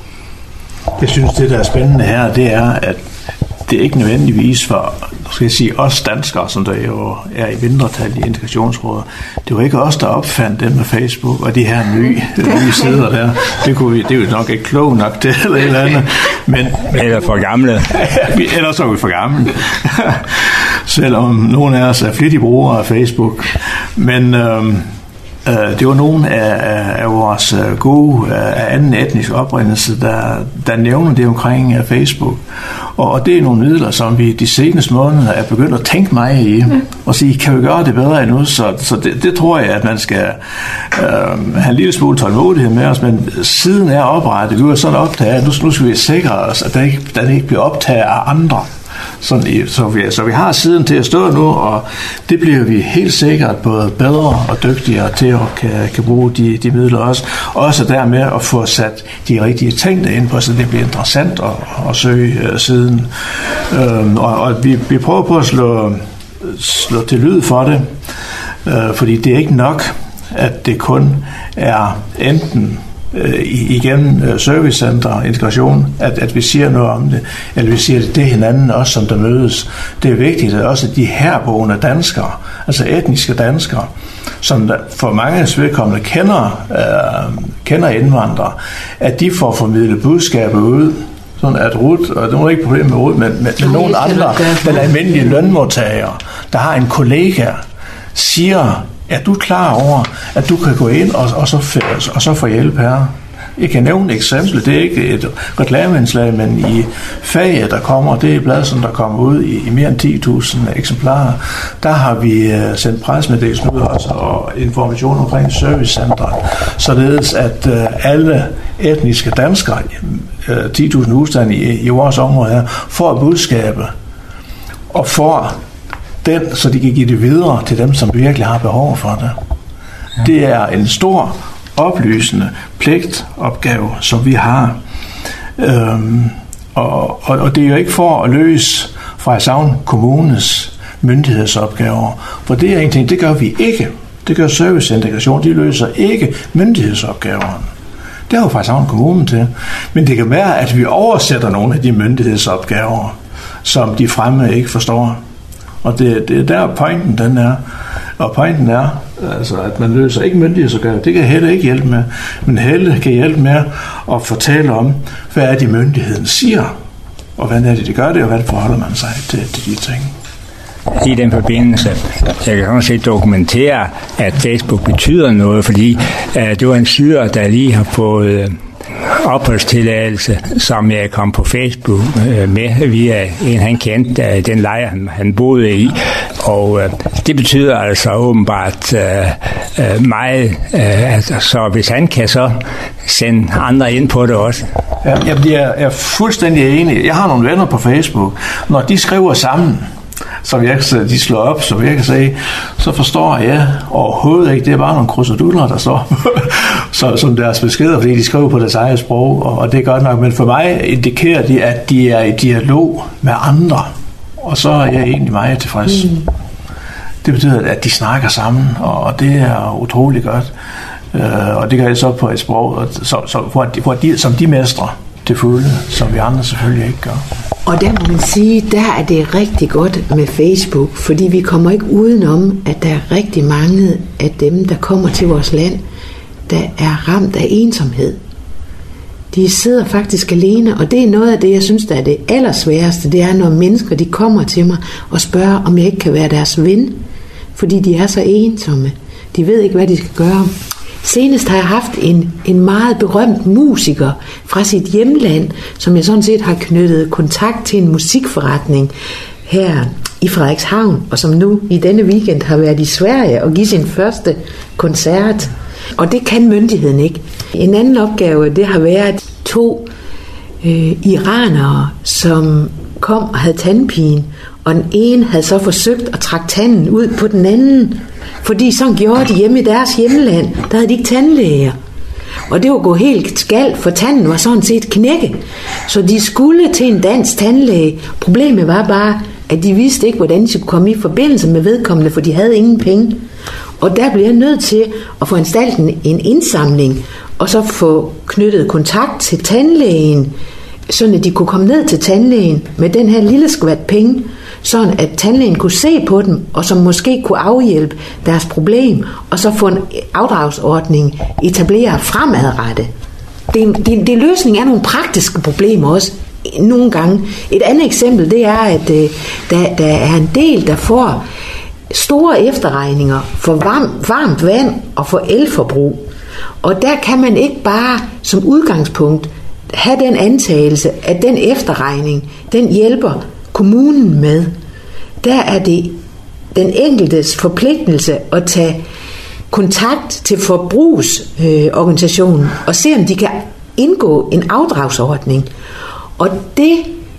S4: Jeg synes, det der er spændende her, det er, at det er ikke nødvendigvis for, skal jeg sige, os danskere, som der jo er i mindretal i integrationsrådet. Det var ikke os, der opfandt dem med Facebook og de her nye sider der. Det er jo nok ikke klogt nok til eller et eller andet. Men
S1: eller for gamle.
S4: Ellers er vi for gamle. Selvom nogle af os er flittige brugere af Facebook. Men det var nogle af vores gode af anden etnisk oprindelse, der nævner det omkring Facebook. Og det er nogle midler, som vi de seneste måneder er begyndt at tænke meget i. Og sige, kan vi gøre det bedre endnu? Så det tror jeg, at man skal have en lille smule tålmodighed med os. Men siden er oprettet, vi var sådan optaget, at nu skal vi sikre os, at der ikke bliver optaget af andre. Så vi har siden til at stå nu, og det bliver vi helt sikkert både bedre og dygtigere til at kan bruge de midler også. Også dermed at få sat de rigtige ting derind på, så det bliver interessant at søge siden. Og vi prøver på at slå til lyd for det, fordi det er ikke nok, at det kun er enten igennem servicecenter, integration, at vi siger noget om det, eller vi siger det hinanden også, som der mødes. Det er vigtigt, at også de herboende danskere, altså etniske danskere, som for mange vedkommende kender indvandrere, at de får formidlet budskaber ud, sådan at Ruth, og det er ikke problem med Ruth, men nogle andre, den almindelige lønmodtagere, der har en kollega, siger, er du klar over, at du kan gå ind og så få hjælp her? Jeg kan nævne et eksempel. Det er ikke et reklameindslag, men i faget, der kommer, det er et blad, som der kommer ud i mere end 10.000 eksemplarer. Der har vi sendt pressemeddelelsen ud også, og information omkring servicecentret, således at alle etniske danskere, 10.000 husstande i vores område her, får budskabet og får den, så de kan give det videre til dem, som virkelig har behov for det. Ja. Det er en stor oplysende pligtopgave, som vi har. Og det er jo ikke for at løse Frederikshavn Kommunes myndighedsopgaver, for det er en ting, det gør vi ikke. Det gør serviceintegration, de løser ikke myndighedsopgaverne. Det er jo Frederikshavn Kommune til. Men det kan være, at vi oversætter nogle af de myndighedsopgaver, som de fremme ikke forstår. Og det er der pointen den er. Og pointen er, altså, at man løser ikke myndighedsopgaver. Det kan Helle ikke hjælpe med. Men Helle kan hjælpe med at fortælle om, hvad er det myndigheden siger, og hvordan er det, de gør det, og hvordan forholder man sig til de ting.
S1: I den forbindelse, jeg kan sådan set dokumentere, at Facebook betyder noget, fordi det var en syrer, der lige har fået opholdstilladelse, som jeg kom på Facebook med via en, han kendte, den lejr, han boede i. Og det betyder altså åbenbart meget. Så hvis han kan så sende andre ind på det også.
S4: Jeg er fuldstændig enig. Jeg har nogle venner på Facebook. Når de skriver sammen, som de slår op, som jeg kan sige, så forstår jeg overhovedet ikke. Det er bare nogle kruseduller, der står som deres beskeder, fordi de skriver på deres eget sprog, og det er godt nok. Men for mig indikerer de, at de er i dialog med andre, og så er jeg egentlig meget tilfreds. Det betyder, at de snakker sammen, og det er utrolig godt. Og det gør jeg så på et sprog, som de mestrer til fulde, som vi andre selvfølgelig ikke gør.
S5: Og der må man sige, der er det rigtig godt med Facebook, fordi vi kommer ikke udenom, at der er rigtig mange af dem, der kommer til vores land, der er ramt af ensomhed. De sidder faktisk alene, og det er noget af det, jeg synes, der er det allersværeste, det er, når mennesker de kommer til mig og spørger, om jeg ikke kan være deres ven, fordi de er så ensomme. De ved ikke, hvad de skal gøre. Senest har jeg haft en meget berømt musiker fra sit hjemland, som jeg sådan set har knyttet kontakt til en musikforretning her i Frederikshavn, og som nu i denne weekend har været i Sverige og give sin første koncert. Og det kan myndigheden ikke. En anden opgave, det har været 2 iranere, som kom og havde tandpine, og den ene havde så forsøgt at trække tanden ud på den anden, fordi sådan gjorde de hjemme i deres hjemland, der havde de ikke tandlæger. Og det var gået helt skalt, for tanden var sådan set knækket. Så de skulle til en dansk tandlæge. Problemet var bare, at de vidste ikke, hvordan de skulle komme i forbindelse med vedkommende, for de havde ingen penge. Og der blev jeg nødt til at få anstalten en indsamling, og så få knyttet kontakt til tandlægen, sådan at de kunne komme ned til tandlægen med den her lille skvat penge, sådan at tandlægen kunne se på dem, og som måske kunne afhjælpe deres problem, og så få en afdragsordning etableret fremadrettet. Det løsning er nogle praktiske problemer også, nogle gange. Et andet eksempel, det er, at der er en del, der får store efterregninger for varmt vand og for elforbrug. Og der kan man ikke bare som udgangspunkt have den antagelse, at den efterregning, den hjælper kommunen med. Der er det den enkeltes forpligtelse at tage kontakt til forbrugsorganisationen og se, om de kan indgå en afdragsordning. Og det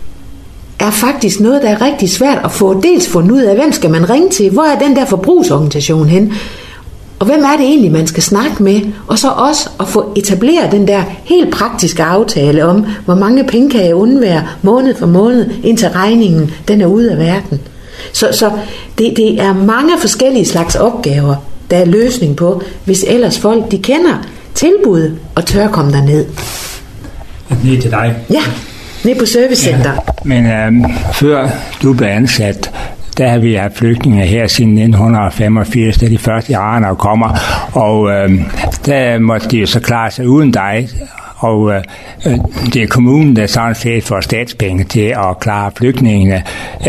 S5: er faktisk noget, der er rigtig svært at få dels fundet ud af, hvem skal man ringe til, hvor er den der forbrugsorganisation hen, og hvem er det egentlig, man skal snakke med, og så også at få etableret den der helt praktiske aftale om, hvor mange penge kan jeg undvære måned for måned, indtil regningen den er ude af verden. Så det er mange forskellige slags opgaver, der er løsning på, hvis ellers folk de kender tilbuddet og tør komme derned.
S1: Ned til dig?
S5: Ja, ned på servicecenter. Ja,
S1: men før du blev ansat, der har vi haft flygtninge her siden 1985, da de første iranere kommer, og der måtte de jo så klare sig uden dig, og det er kommunen, der sådan set får statspenge til at klare flygtningene,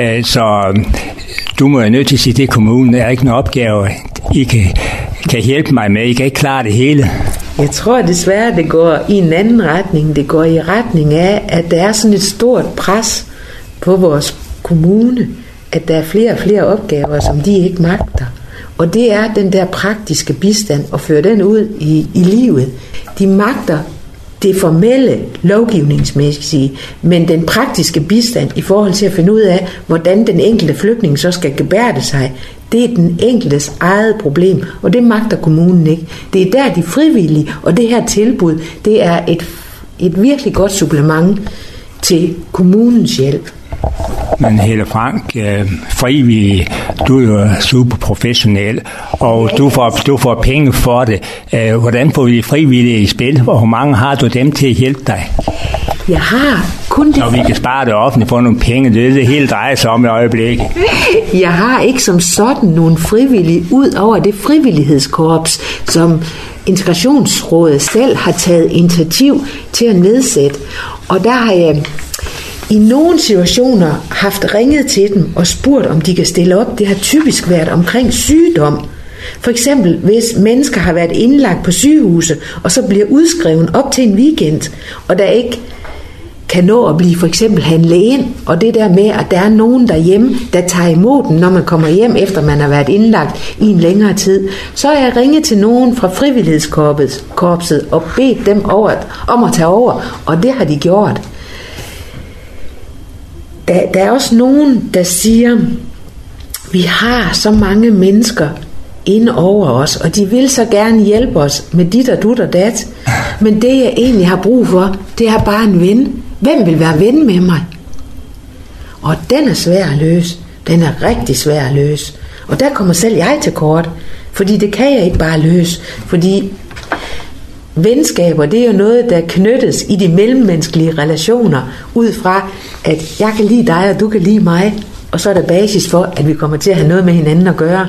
S1: så du må jo nødt til at sige, at det er kommunen, der er ikke en opgave, I kan hjælpe mig med, I kan ikke klare det hele.
S5: Jeg tror desværre, det går i en anden retning. Det går i retning af, at der er sådan et stort pres på vores kommune, at der er flere og flere opgaver, som de ikke magter. Og det er den der praktiske bistand, og føre den ud i livet. De magter det formelle lovgivningsmæssige, men den praktiske bistand i forhold til at finde ud af, hvordan den enkelte flygtning så skal gebærde sig, det er den enkeltes eget problem, og det magter kommunen ikke. Det er der de frivillige, og det her tilbud, det er et virkelig godt supplement til kommunens hjælp.
S1: Men Helle Frank, frivillig, du er jo super professionel, og du får penge for det. Hvordan får vi frivillige i spil, og hvor mange har du dem til at hjælpe dig?
S5: Jeg har kun det.
S1: Når vi kan spare det offentligt for nogle penge, det er det hele drejer sig om i øjeblikket.
S5: Jeg har ikke som sådan nogle frivillige ud over det frivillighedskorps, som Integrationsrådet selv har taget initiativ til at nedsætte. Og der har jeg i nogle situationer haft ringet til dem og spurgt, om de kan stille op. Det har typisk været omkring sygdom. For eksempel, hvis mennesker har været indlagt på sygehuse, og så bliver udskrevet op til en weekend, og der ikke kan nå at blive for eksempel handlet ind, og det der med, at der er nogen derhjemme, der tager imod dem, når man kommer hjem, efter man har været indlagt i en længere tid, så er jeg ringet til nogen fra frivillighedskorpset og bedt dem om at tage over, og det har de gjort. Der er også nogen, der siger, vi har så mange mennesker inde over os, og de vil så gerne hjælpe os med dit og dut og dat, men det jeg egentlig har brug for, det er bare en ven. Hvem vil være ven med mig? Og den er svær at løse. Den er rigtig svær at løse. Og der kommer selv jeg til kort, fordi det kan jeg ikke bare løse, fordi venskaber, det er jo noget, der knyttes i de mellemmenneskelige relationer, ud fra, at jeg kan lide dig, og du kan lide mig, og så er der basis for, at vi kommer til at have noget med hinanden at gøre.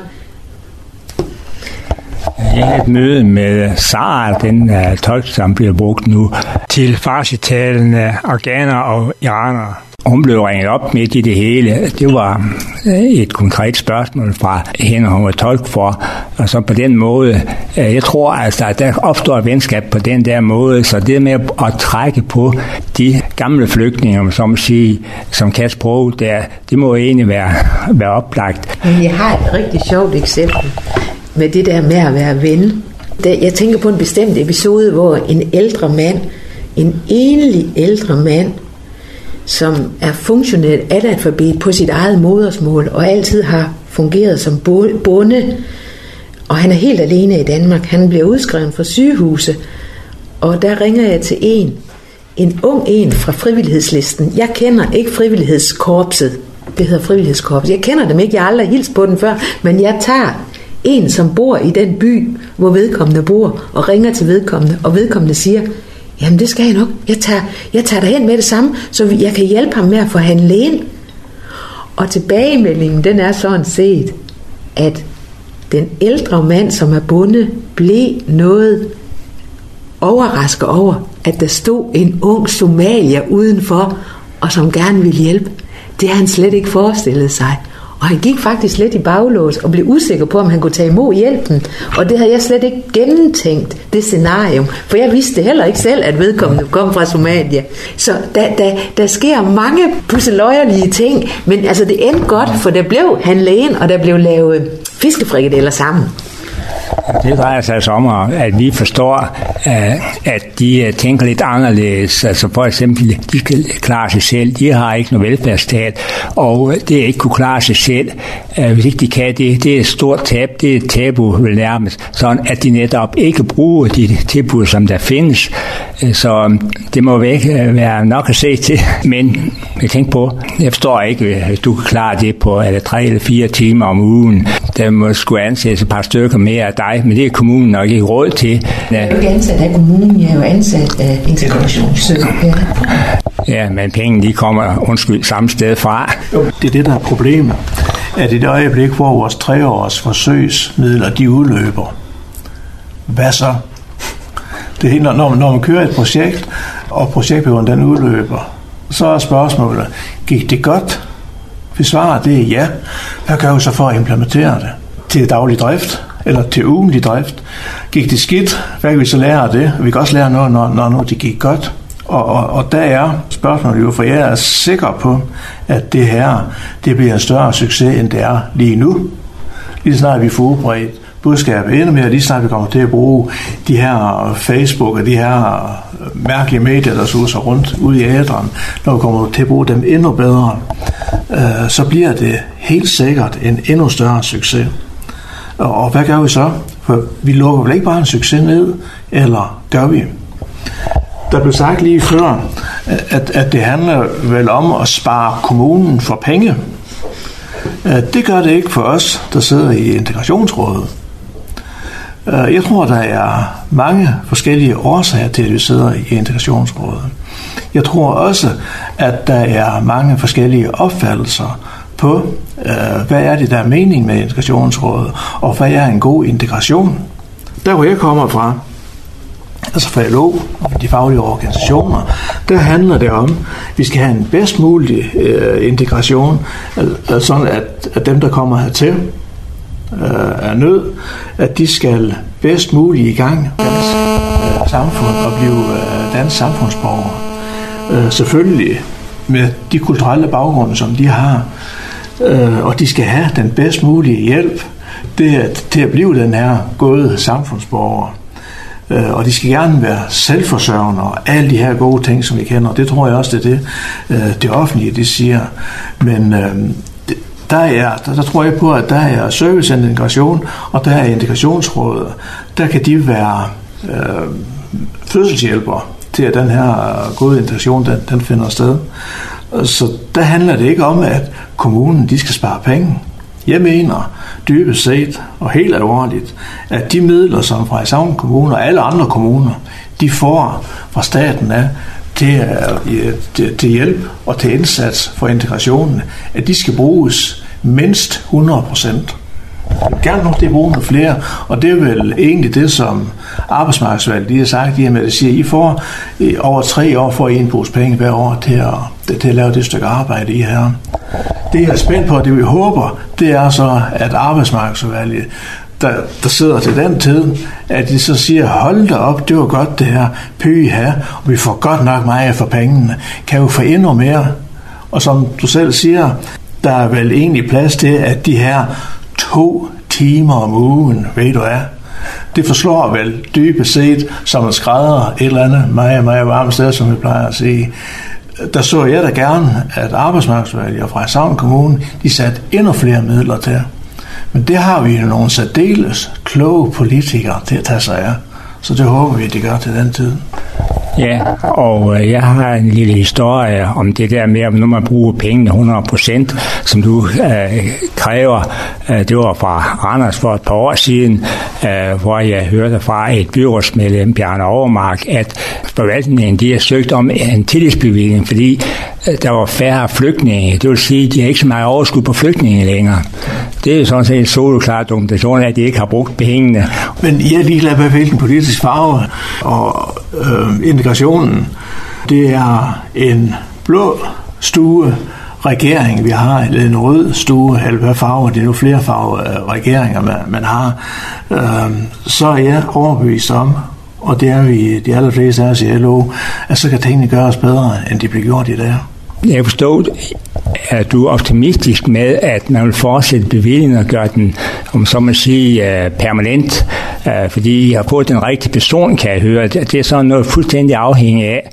S1: Jeg havde et møde med Sara, den tolk, som bliver brugt nu til farsitalende afghanere og iranere. Hun blev ringet op midt i det hele. Det var et konkret spørgsmål fra hende, hun var tolk for. Og så på den måde, jeg tror, at der opstår et venskab på den der måde, så det med at trække på de gamle flygtninge, som kan sprog, det må egentlig være oplagt.
S5: Men jeg har et rigtig sjovt eksempel med det der med at være ven. Jeg tænker på en bestemt episode, hvor en enlig ældre mand, som er funktionelt analfabet på sit eget modersmål, og altid har fungeret som bonde, og han er helt alene i Danmark. Han bliver udskrevet fra sygehuse, og der ringer jeg til en ung fra frivillighedslisten. Jeg kender ikke frivillighedskorpset. Det hedder frivillighedskorpset. Jeg kender dem ikke, jeg har aldrig hilst på den før, men jeg tager en, som bor i den by, hvor vedkommende bor, og ringer til vedkommende, og vedkommende siger, jamen det skal jeg nok. Jeg tager derhen med det samme, så jeg kan hjælpe ham med at få handlet ind. Og tilbagemeldingen, den er sådan set, at den ældre mand, som er bonde, blev noget overrasket over, at der stod en ung somalier udenfor, og som gerne ville hjælpe. Det har han slet ikke forestillet sig. Og han gik faktisk lidt i baglås og blev usikker på, om han kunne tage imod hjælpen. Og det havde jeg slet ikke gennemtænkt, det scenarium. For jeg vidste heller ikke selv, at vedkommende kom fra Somalia. Så der sker mange pusseløjerlige ting. Men altså det endte godt, for der blev handlet ind, og der blev lavet fiskefrikadeller sammen.
S1: Det drejer sig altså om, at vi forstår, at de tænker lidt anderledes. Altså for eksempel, de kan klare sig selv. De har ikke noget velfærdsstat, og det ikke kunne klare sig selv. Hvis ikke de kan det er et stort tab. Det er et tabu vel nærmest. Sådan at de netop ikke bruger de tilbud, som der findes. Så det må være nok at se til. Men jeg tænker på, jeg forstår ikke, at du kan klare det på 3 eller 4 timer om ugen. Der må skulle ansættes et par stykker mere af dig, men det er kommunen nok ikke råd til.
S5: Jeg er jo ikke ansat af kommunen, jeg er jo ansat af Integrationsrådet.
S1: Ja, men pengene de kommer, samme sted fra.
S4: Det er det, der er problemet. At i det øjeblik, hvor vores 3-års forsøgsmidler, de udløber, hvad så? Det er, når man kører et projekt, og projektperioden den udløber, så er spørgsmålet, gik det godt? Hvis svaret det er ja, hvad gør vi så for at implementere det? Til daglig drift? eller til ugentlig drift. Gik det skidt, hvad kan vi så lære af det? Vi kan også lære noget, når nu det gik godt. Og der er spørgsmålet jo, for jeg er sikker på, at det her, det bliver en større succes, end det er lige nu. Lige snart vi får udbredt budskabet endnu mere, lige snart vi kommer til at bruge de her Facebook og de her mærkelige medier, der suser rundt ude i æderen, når vi kommer til at bruge dem endnu bedre, så bliver det helt sikkert en endnu større succes. Og hvad gør vi så? For vi lukker vel ikke bare en succes ned, eller gør vi? Der blev sagt lige før, at det handler vel om at spare kommunen for penge. Det gør det ikke for os, der sidder i integrationsrådet. Jeg tror, der er mange forskellige årsager til, at vi sidder i integrationsrådet. Jeg tror også, at der er mange forskellige opfattelser på, hvad er det, der er mening med integrationsrådet, og hvad er en god integration. Der, hvor jeg kommer fra, altså fra LO og de faglige organisationer, der handler det om, at vi skal have en bedst mulig integration, sådan at dem, der kommer hertil, er nød, at de skal bedst muligt i gang med dansk samfund og blive dansk samfundsborgere. Selvfølgelig med de kulturelle baggrunde, som de har, og de skal have den bedst mulige hjælp til at blive den her gode samfundsborger. Og de skal gerne være selvforsørgende og alle de her gode ting, som vi kender. Det tror jeg også, det er det offentlige, det siger. Men der tror jeg på, at der er service og integration, og der er integrationsrådet. Der kan de være fødselshjælpere til, at den her gode integration, den finder sted. Så der handler det ikke om, at kommunen, de skal spare penge. Jeg mener dybest set og helt alvorligt, at de midler, som Frederikshavn Kommune og alle andre kommuner, de får fra staten af til hjælp og til indsats for integrationen, at de skal bruges mindst 100%. Gerne nok det bruge nogle flere, og det er vel egentlig det, som arbejdsmarkedsvalget de har sagt, de siger, I får over 3 år for en pose penge hver år til at lave det stykke arbejde I her. Det jeg er spændt på, det vi håber, det er så, at arbejdsmarkedsvalget, der sidder til den tid, at de så siger, hold da op, det var godt det her, pyh her, og vi får godt nok meget for pengene, kan jo få endnu mere. Og som du selv siger, der er vel egentlig plads til, at de her 2 timer om ugen, ved du hvad, det forslår vel dybest set, som en skrædder et eller andet meget varmt sted, som vi plejer at sige. Der så jeg da gerne, at arbejdsmarkedsvalget og Frederikshavn Kommune, de satte endnu flere midler til. Men det har vi jo nogle særdeles kloge politikere til at tage sig af. Så det håber vi, at de gør til den tid.
S1: Ja, og jeg har en lille historie om det der med, når man bruger pengene 100%, som du kræver. Det var fra Randers for et par år siden, hvor jeg hørte fra et byrådsmedlem, Bjarne Overmark, at forvaltningen de har søgt om en tillægsbevilling, fordi der var færre flygtninge. Det vil sige, at de har ikke så meget overskud på flygtninge længere. Det er sådan set en soloklar dokumentation af, at de ikke har brugt pengene.
S4: Men jeg er ligeglad med, hvilken politisk farve og integrationen. Det er en blå stue regering, vi har, eller en rød stue, eller hvad farver, det er nu flere farver regeringer, man har. Så er jeg overbevist om, og det er vi de allerfleste af os i LO, at så kan tingene gøres bedre, end de bliver gjort i dag.
S1: Jeg forstår, at du er optimistisk med, at man vil fortsætte bevillingen og gøre den, om så man sige, permanent, fordi I har fået den rigtige person, kan jeg høre. Det er sådan noget fuldstændig afhængigt af.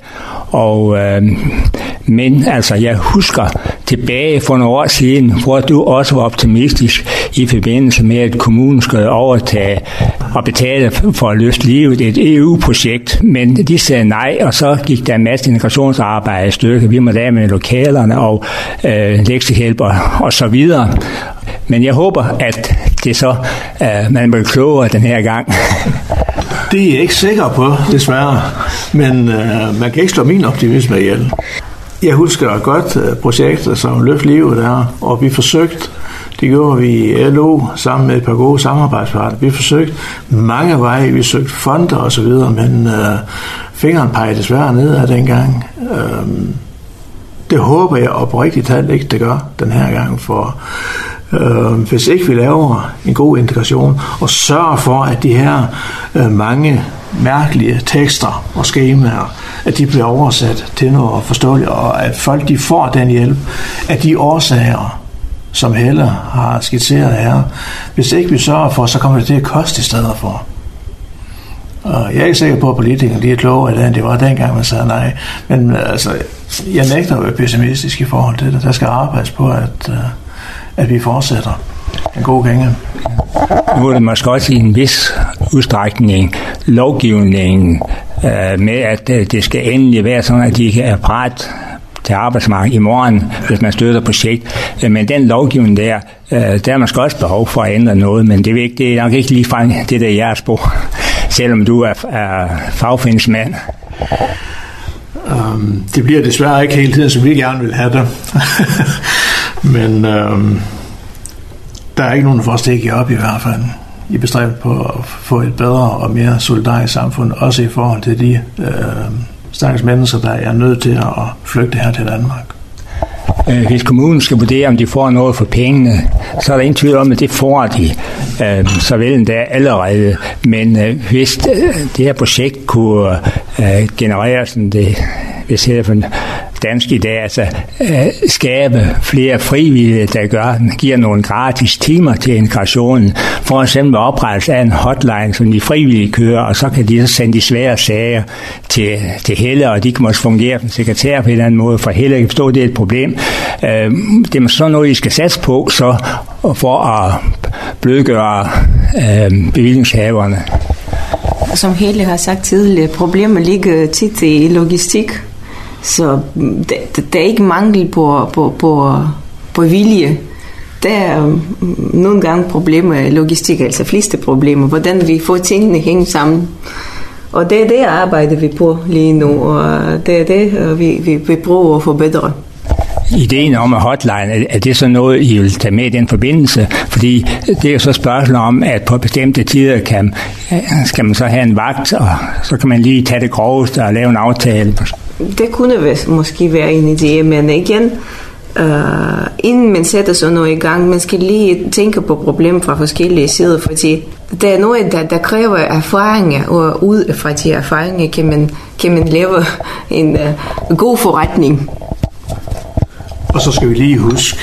S1: Men altså, jeg husker tilbage for nogle år siden, hvor du også var optimistisk i forbindelse med, at kommunen skulle overtage og betale for at løfte livet et EU-projekt, men de sagde nej, og så gik der en masse integrationsarbejde i stykker. Vi måtte af med lokalerne og lektiehjælper og så videre. Men jeg håber, at det så man bliver klogere den her gang.
S4: Det er jeg ikke sikker på, desværre. Men man kan ikke slå min optimisme ihjel. Jeg husker godt projekter som Løft Livet der, og vi forsøgte, det gjorde vi i LO sammen med et par gode samarbejdspartnere. Vi forsøgte mange veje, vi søgte fonder og så videre, men fingeren pegede desværre ned af dengang. Det håber jeg oprigtigt talt ikke, det gør den her gang, for hvis ikke vi laver en god integration og sørger for, at de her mange mærkelige tekster og skemaer, at de bliver oversat til noget forståeligt, og at folk de får den hjælp af de årsager, som Helle har skitseret her. Hvis ikke vi sørger for, så kommer det til at koste i stedet for. Og jeg er ikke sikker på, at politikerne de er klogere i dag, end det var dengang, man sagde nej. Men altså, jeg nægter at være pessimistisk i forhold til det. Der skal arbejdes på, at vi fortsætter en god gænge.
S1: Nu er det måske også i en vis udstrækning lovgivningen med, at det skal endelig være sådan, at de er parat til arbejdsmarkedet i morgen, hvis man støtter projekt. Men den lovgivning der er måske også behov for at ændre noget, men det er nok ikke lige fra det der jeres spor, selvom du er fagforeningsmand.
S4: Det bliver desværre ikke hele tiden, som vi gerne vil have det. Men der er ikke nogen for os til at give op i hvert fald. I bestræbt på at få et bedre og mere solidarisk samfund, også i forhold til de stakkels mennesker, der er nødt til at flygte her til Danmark.
S1: Hvis kommunen skal vurdere, om de får noget for pengene, så er der ingen tvivl om, at det får de, såvel endda allerede. Men hvis det her projekt kunne generere sådan det, hvis jeg for dansk i dag, altså skabe flere frivillige, der giver nogle gratis timer til integrationen, for eksempel oprettelse af en hotline, som de frivillige kører, og så kan de så sende de svære sager til Helle, og de kan måske fungere som sekretær på en eller anden måde, for Helle kan forstå, at det er et problem. Det er sådan noget, I skal satse på, så for at blødgøre bevillingshaverne.
S2: Som Helle har sagt tidligere, problemet ligger tit i logistik. Så der er ikke mangel på vilje. Der er nogle gange problemer i logistik, altså fleste problemer, hvordan vi får tingene hænge sammen. Og det er det arbejder vi på lige nu, og det er det, vi prøver at forbedre.
S1: Ideen om at hotline, er det så noget, I vil tage med i den forbindelse? Fordi det er jo så spørgsmål om, at på bestemte tider skal man så have en vagt, og så kan man lige tage det groveste og lave en aftale.
S2: Det kunne måske være en idé, men igen, inden man sætter sådan noget i gang, man skal lige tænke på problemer fra forskellige sider, fordi der er noget, der kræver erfaringer, og ud fra de erfaringer kan man lave en god forretning.
S4: Og så skal vi lige huske,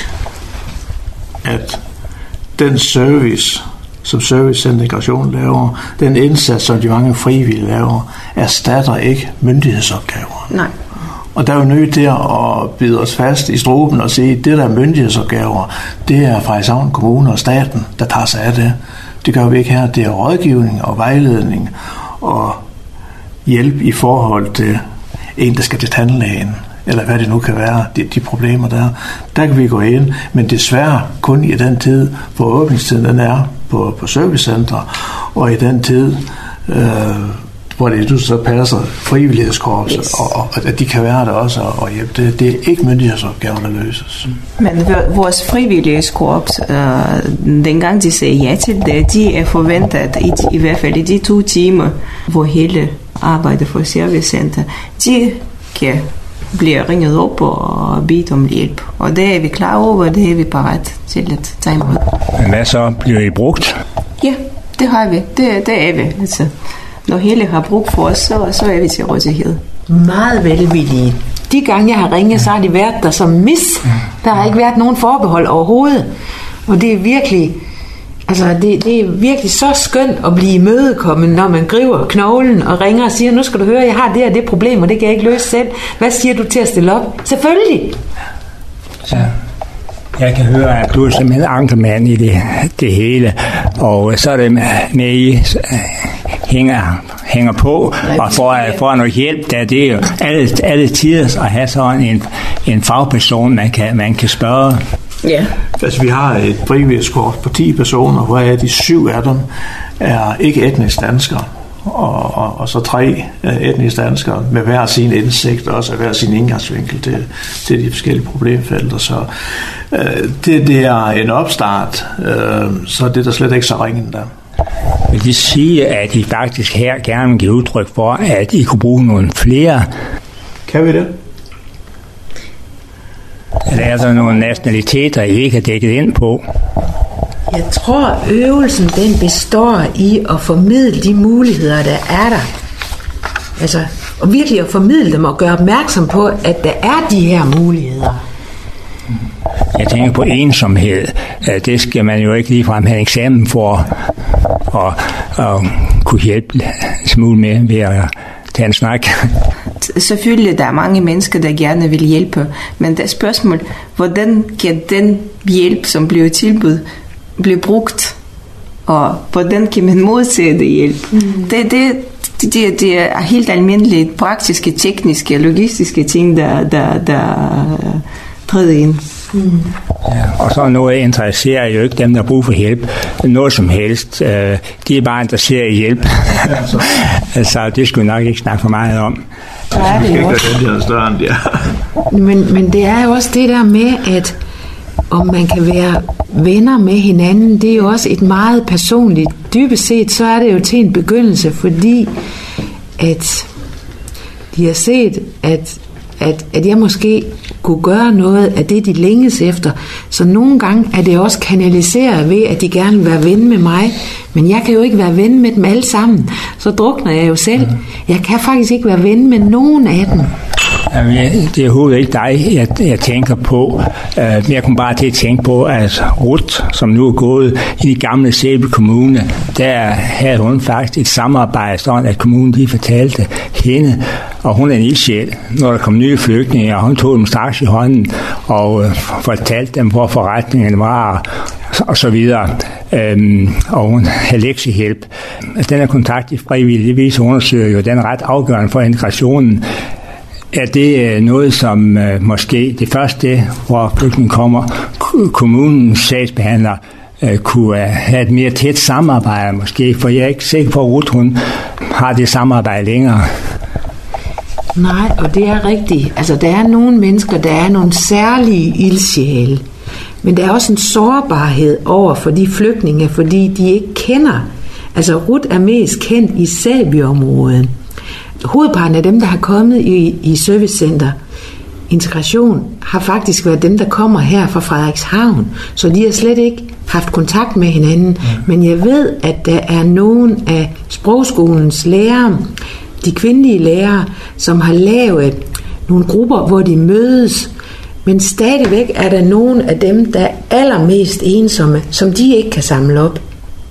S4: at den service, som Servicecenter Integration laver, den indsats, som de mange frivillige laver, erstatter ikke myndighedsopgaver.
S2: Nej.
S4: Og der er jo nødt til at bide os fast i struben og sige, at det der myndighedsopgaver, det er Frederikshavn Kommune og staten, der tager sig af det. Det gør vi ikke her. Det er rådgivning og vejledning og hjælp i forhold til en, der skal til tandlægen, eller hvad det nu kan være, de problemer der kan vi gå ind, men desværre kun i den tid, hvor åbningstiden den er på servicecenter, og i den tid, hvor det så passer frivillighedskorps, yes. og at de kan være der også og hjælpe. Det er ikke myndighedsopgaven, der løses.
S2: Men vores frivillighedskorps, dengang de sagde ja til det, de er forventet, i hvert fald i de 2 timer, hvor hele arbejder for servicecenter, de kan bliver ringet op og bedt om hjælp. Og det er vi klar over, og det er vi parat til at tage imod.
S1: Men hvad så? Bliver I brugt?
S2: Ja, det har vi. Det er vi. Altså, når hele har brugt for os, så er vi til rådighed.
S5: Meget velvillige. De gange, jeg har ringet, så har de været der som mis. Der har ikke været nogen forbehold overhovedet. Og det er virkelig... Altså, det er virkelig så skønt at blive imødekommet, når man griber knoglen og ringer og siger, nu skal du høre, jeg har det og det problem, og det kan jeg ikke løse selv. Hvad siger du til at stille op? Selvfølgelig!
S1: Ja. Jeg kan høre, at du er simpelthen ankermand i det hele, og så er det med I hænger på, og får noget hjælp, der det er jo alle tider at have sådan en fagperson, man kan spørge.
S2: Ja.
S4: Altså, vi har et frivillighedskorps på 10 personer, hvor de 7 af dem er ikke etnisk danskere, og så 3 etnisk danskere med hver sin indsigt, og også hver sin indgangsvinkel til de forskellige problemfelter. Så det er en opstart, så det er der slet ikke så ringende der.
S1: Vil de sige, at I faktisk her gerne vil give udtryk for, at I kunne bruge nogle flere?
S4: Kan vi det?
S1: Eller er der nogle nationaliteter, I ikke har dækket ind på?
S5: Jeg tror, øvelsen den består i at formidle de muligheder, der er der. Altså, og virkelig at formidle dem og gøre opmærksom på, at der er de her muligheder.
S1: Jeg tænker på ensomhed. Det skal man jo ikke ligefrem have en eksamen for at kunne hjælpe en smule med ved at tage en snak.
S2: Selvfølgelig der er mange mennesker, der gerne vil hjælpe, men der er spørgsmål, hvordan kan den hjælp, som bliver tilbudt, blive brugt, og hvordan kan man modsætte hjælp? Det er helt almindelige praktiske, tekniske, logistiske ting, der træder ind.
S1: Ja, og så noget interesserer jo ikke dem, der bruger for hjælp. Noget som helst. De er bare interesseret i hjælp. Så det skulle nok ikke snakke for meget om.
S5: Men det er jo også det der med, at om man kan være venner med hinanden, det er jo også et meget personligt. Dybest set, så er det jo til en begyndelse, fordi at de har set, at jeg måske kunne gøre noget af det, de længes efter. Så nogle gange er det også kanaliseret ved, at de gerne vil være ven med mig. Men jeg kan jo ikke være ven med dem alle sammen. Så drukner jeg jo selv. Jeg kan faktisk ikke være ven med nogen af dem.
S1: Det er overhovedet ikke dig, jeg tænker på. Jeg kom bare til at tænke på, at Ruth, som nu er gået i de gamle Sæby Kommune, der havde hun faktisk et samarbejde, sådan at kommunen de fortalte hende, og hun er en ildsjæl, når der kom nye flygtninge, og hun tog dem straks i hånden og fortalte dem, hvor forretningen var, og så videre. Og hun havde lektiehjælp. Den her kontakt i frivillige undersøger jo, den er ret afgørende for integrationen. Er det noget, som måske det første, hvor flygtningen kommer, kommunens sagsbehandler kunne have et mere tæt samarbejde måske? For jeg er ikke sikker på, at Ruth, hun har det samarbejde længere.
S5: Nej, og det er rigtigt. Altså, der er nogle mennesker, der er nogle særlige ildsjæle. Men der er også en sårbarhed over for de flygtninge, fordi de ikke kender. Altså, Ruth er mest kendt i Sæbyområdet. Hovedparten af dem, der har kommet i servicecenter integration, har faktisk været dem, der kommer her fra Frederikshavn. Så de har slet ikke haft kontakt med hinanden. Men jeg ved, at der er nogen af sprogskolens lærere, de kvindelige lærere, som har lavet nogle grupper, hvor de mødes. Men stadigvæk er der nogen af dem, der er allermest ensomme, som de ikke kan samle op.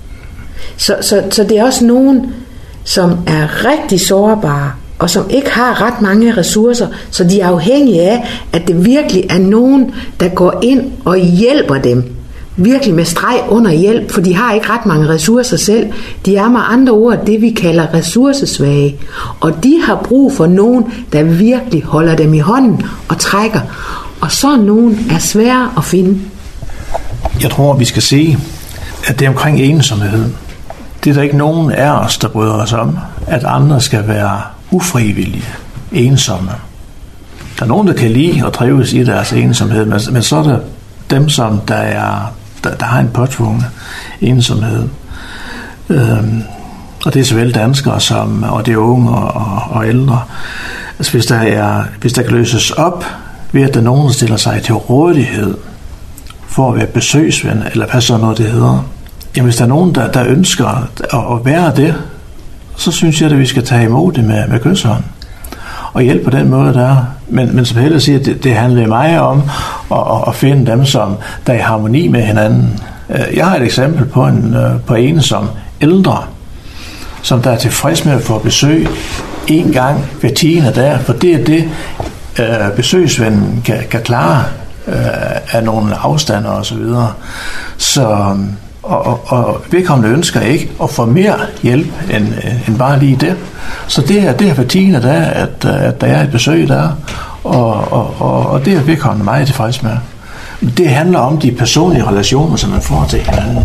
S5: Så det er også nogen, som er rigtig sårbare, og som ikke har ret mange ressourcer, så de er afhængige af, at det virkelig er nogen, der går ind og hjælper dem. Virkelig med streg under hjælp, for de har ikke ret mange ressourcer selv. De er med andre ord det, vi kalder ressourcesvage. Og de har brug for nogen, der virkelig holder dem i hånden og trækker. Og så nogen er svære at finde.
S4: Jeg tror, vi skal se, at det er omkring ensomhed. Det er der ikke nogen af os, der bryder os om, at andre skal være ufrivillige, ensomme. Der er nogen, der kan lide og trives i deres ensomhed, men så er der dem, som der har en påtvunget ensomhed. Og det er såvel danskere og det er unge og ældre. Altså, hvis der kan løses op ved, at der er nogen, der stiller sig til rådighed for at være besøgsven, eller hvad så noget det hedder. Jamen, hvis der er nogen, der ønsker at være det, så synes jeg, at vi skal tage imod det med kysshånd. Og hjælpe på den måde, der er. Men som Helle siger, det handler mig om at finde dem, som der er i harmoni med hinanden. Jeg har et eksempel på en som ældre, som der er tilfreds med at få besøg en gang hver 10. dag, for det er det, besøgsvennen kan klare af nogle afstander og så videre. Og vedkommende ønsker ikke at få mere hjælp end bare lige det. Så det er for 10. dag, at der er et besøg der, og det er vedkommende meget tilfreds med. Det handler om de personlige relationer, som man får til hinanden.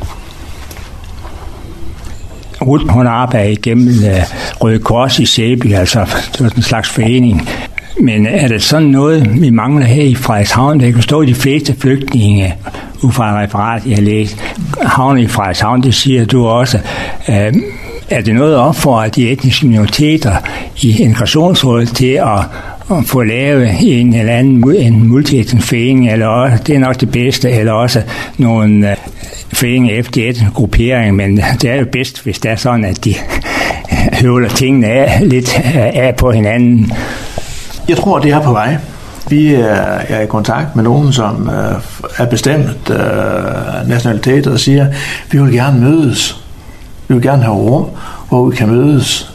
S1: Ruth, hun arbejder igennem Røde Kors i Sæby, altså en slags forening. Men er det sådan noget, vi mangler her i Frederikshavn? Der kan stå de fleste flygtninge ud fra et referat, jeg har læst. Havnen i Frederikshavn, det siger du også. Er det noget op for, at de etniske minoriteter i integrationsrådet til at få lavet en eller anden multietnisk forening, eller også, det er nok det bedste, eller også nogle foreninger efter etnisk gruppering, men det er jo bedst, hvis det er sådan, at de høvler tingene lidt af på hinanden.
S4: Jeg tror, det er på vej. Vi er i kontakt med nogen, som er bestemt nationalitet, og siger, vi vil gerne mødes. Vi vil gerne have rum, hvor vi kan mødes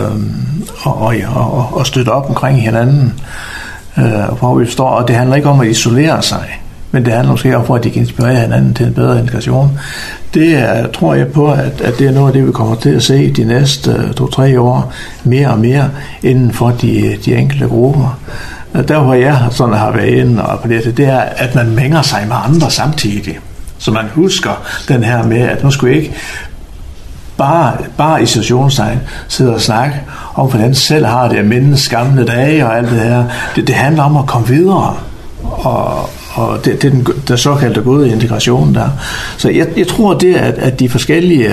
S4: og støtte op omkring hinanden, hvor vi står. Og det handler ikke om at isolere sig, men det handler måske om, at de kan inspirere hinanden til en bedre integration. Det tror jeg på, at det er noget af det, vi kommer til at se de næste 2-3 år, mere og mere inden for de enkelte grupper. Der hvor jeg sådan har været inde og appelleret til, det er, at man mænger sig med andre samtidig. Så man husker den her med, at nu skulle ikke bare i situationstegn sidde og snakke om, hvordan selv har det at mindes gamle dage og alt det her. Det handler om at komme videre, og det er den såkaldte gode integration der. Så jeg tror det, at de forskellige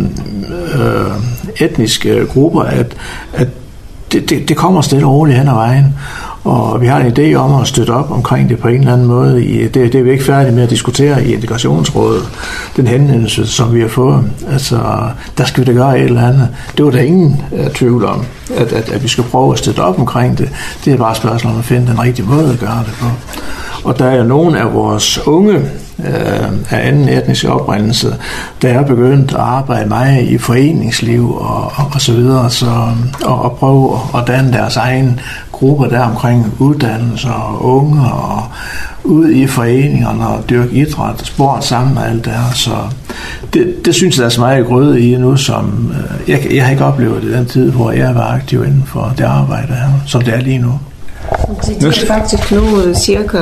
S4: etniske grupper, at det kommer stille og roligt hen ad vejen. Og vi har en idé om at støtte op omkring det på en eller anden måde. Det er vi ikke færdige med at diskutere i Integrationsrådet. Den henvendelse, som vi har fået, altså, der skal vi da gøre et eller andet. Det var der ingen tvivl om, at vi skal prøve at støtte op omkring det. Det er bare et spørgsmål om at finde den rigtige måde at gøre det på. Og der er nogle af vores unge af anden etnisk oprindelse, der er begyndt at arbejde meget i foreningsliv og så videre, og prøve at danne deres egen grupper der omkring uddannelse og unge og ud i foreningerne og dyrke idræt, sport sammen og alt det her. Så det synes jeg, der er så meget grøde i nu, som jeg har ikke oplevet det den tid, hvor jeg var aktiv inden for det arbejde her, som det er lige nu.
S2: Det er faktisk nu cirka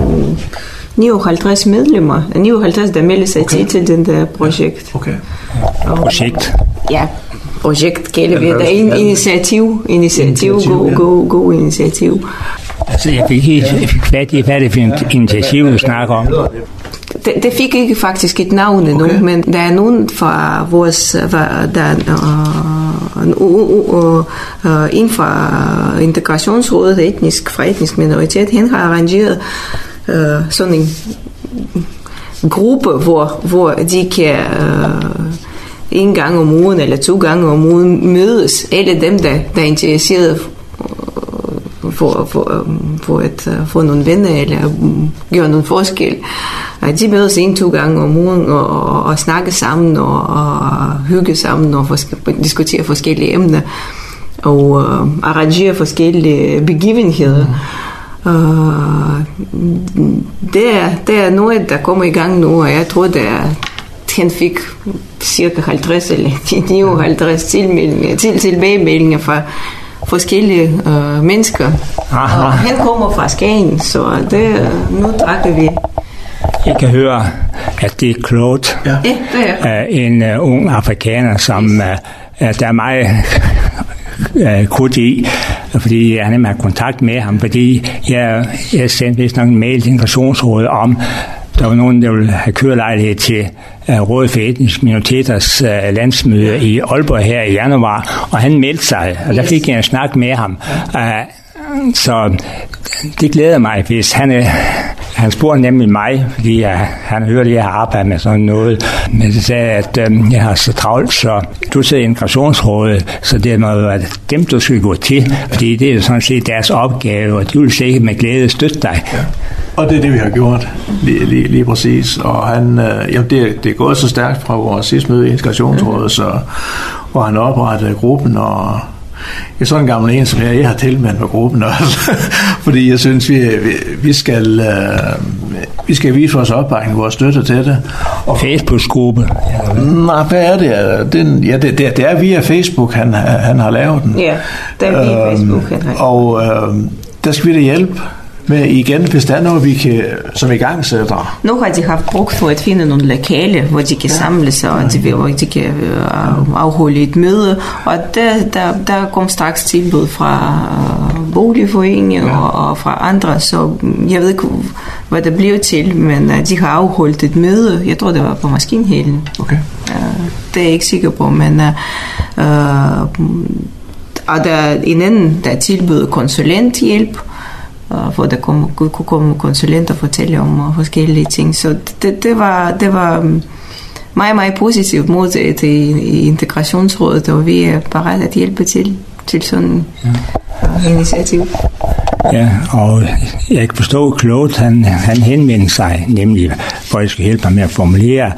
S2: 59 medlemmer, 59, der melder sig til den der projekt.
S4: Okay.
S1: Projekt?
S2: Ja, projekt kalder vi det. Initiativ, god initiativ.
S1: Altså, jeg fik fat i, hvad det for et initiativ, du snakker om.
S2: Det fik ikke faktisk et navn endnu, men der er nogen fra vores, inden for Integrationsrådet fra etnisk minoritet, han har arrangeret sådan en gruppe, hvor de kan en gang om ugen eller 2 gange om ugen mødes, alle dem, der er interesseret for at få nogle venner eller gøre nogle forskel. De mødes 1-2 gange om ugen og snakke sammen og hygge sammen og diskutere forskellige emner og arrangere forskellige begivenheder. Det er noget, der kommer i gang nu, og jeg tror, han fik cirka 50 eller 59 tilbagemeldinger fra forskellige mennesker. Aha. Og han kommer fra Skagen, så nu trækker vi.
S1: Jeg kan høre, at det er Claude, en ung afrikaner, som der er meget krudt i, fordi han har kontakt med ham, fordi jeg sendte vist nok en mail til Integrationsrådet om, der var nogen, der ville have kørelejlighed til Rådet for Etniske Minoriteters landsmøde i Aalborg her i januar, og han meldte sig, og der fik jeg en snak med ham. Så det glæder mig, hvis han spurgte nemlig mig, fordi han hørte, at jeg har arbejdet med sådan noget, men det sagde, at jeg har så travlt, så du sidder i Integrationsrådet, så det må være dem, du skal gå til, fordi det er sådan set deres opgave, og de vil sikkert med glæde støtte dig. Ja.
S4: Og det er det, vi har gjort, lige præcis. Og det er gået så stærkt fra vores sidste møde i Integrationsrådet, så, hvor han oprettede gruppen, og jeg er sådan en gammel en, som jeg har tilmeldt med gruppen også, fordi jeg synes, vi skal vise vores opbakning, vores støtte til det. Og
S1: Facebook-gruppe?
S4: Nej, hvad er det? Det er via Facebook, han har lavet den.
S2: Ja, det er via Facebook, han har.
S4: Og der skal vi da hjælpe med igen, hvis der er noget, vi kan, som i gang sætter.
S2: Nu har de haft brugt for at finde nogle lokale, hvor de kan samle sig, og hvor de kan afholde et møde. Og der kom straks tilbud fra boligforeninger og fra andre, så jeg ved ikke, hvad det blev til, men de har afholdt et møde. Jeg tror, det var på Maskinhallen.
S4: Okay.
S2: Det er jeg ikke sikker på, men Og der er en anden, der tilbyder konsulenthjælp, hvor der kunne komme konsulenter og fortælle om forskellige ting. Så det var meget, meget positivt modtaget i Integrationsrådet, og vi er parat at hjælpe til sådan initiativ.
S1: Ja, og jeg kan forstå, at Claude, han henvendte sig nemlig, for at jeg skal hjælpe ham med at formulere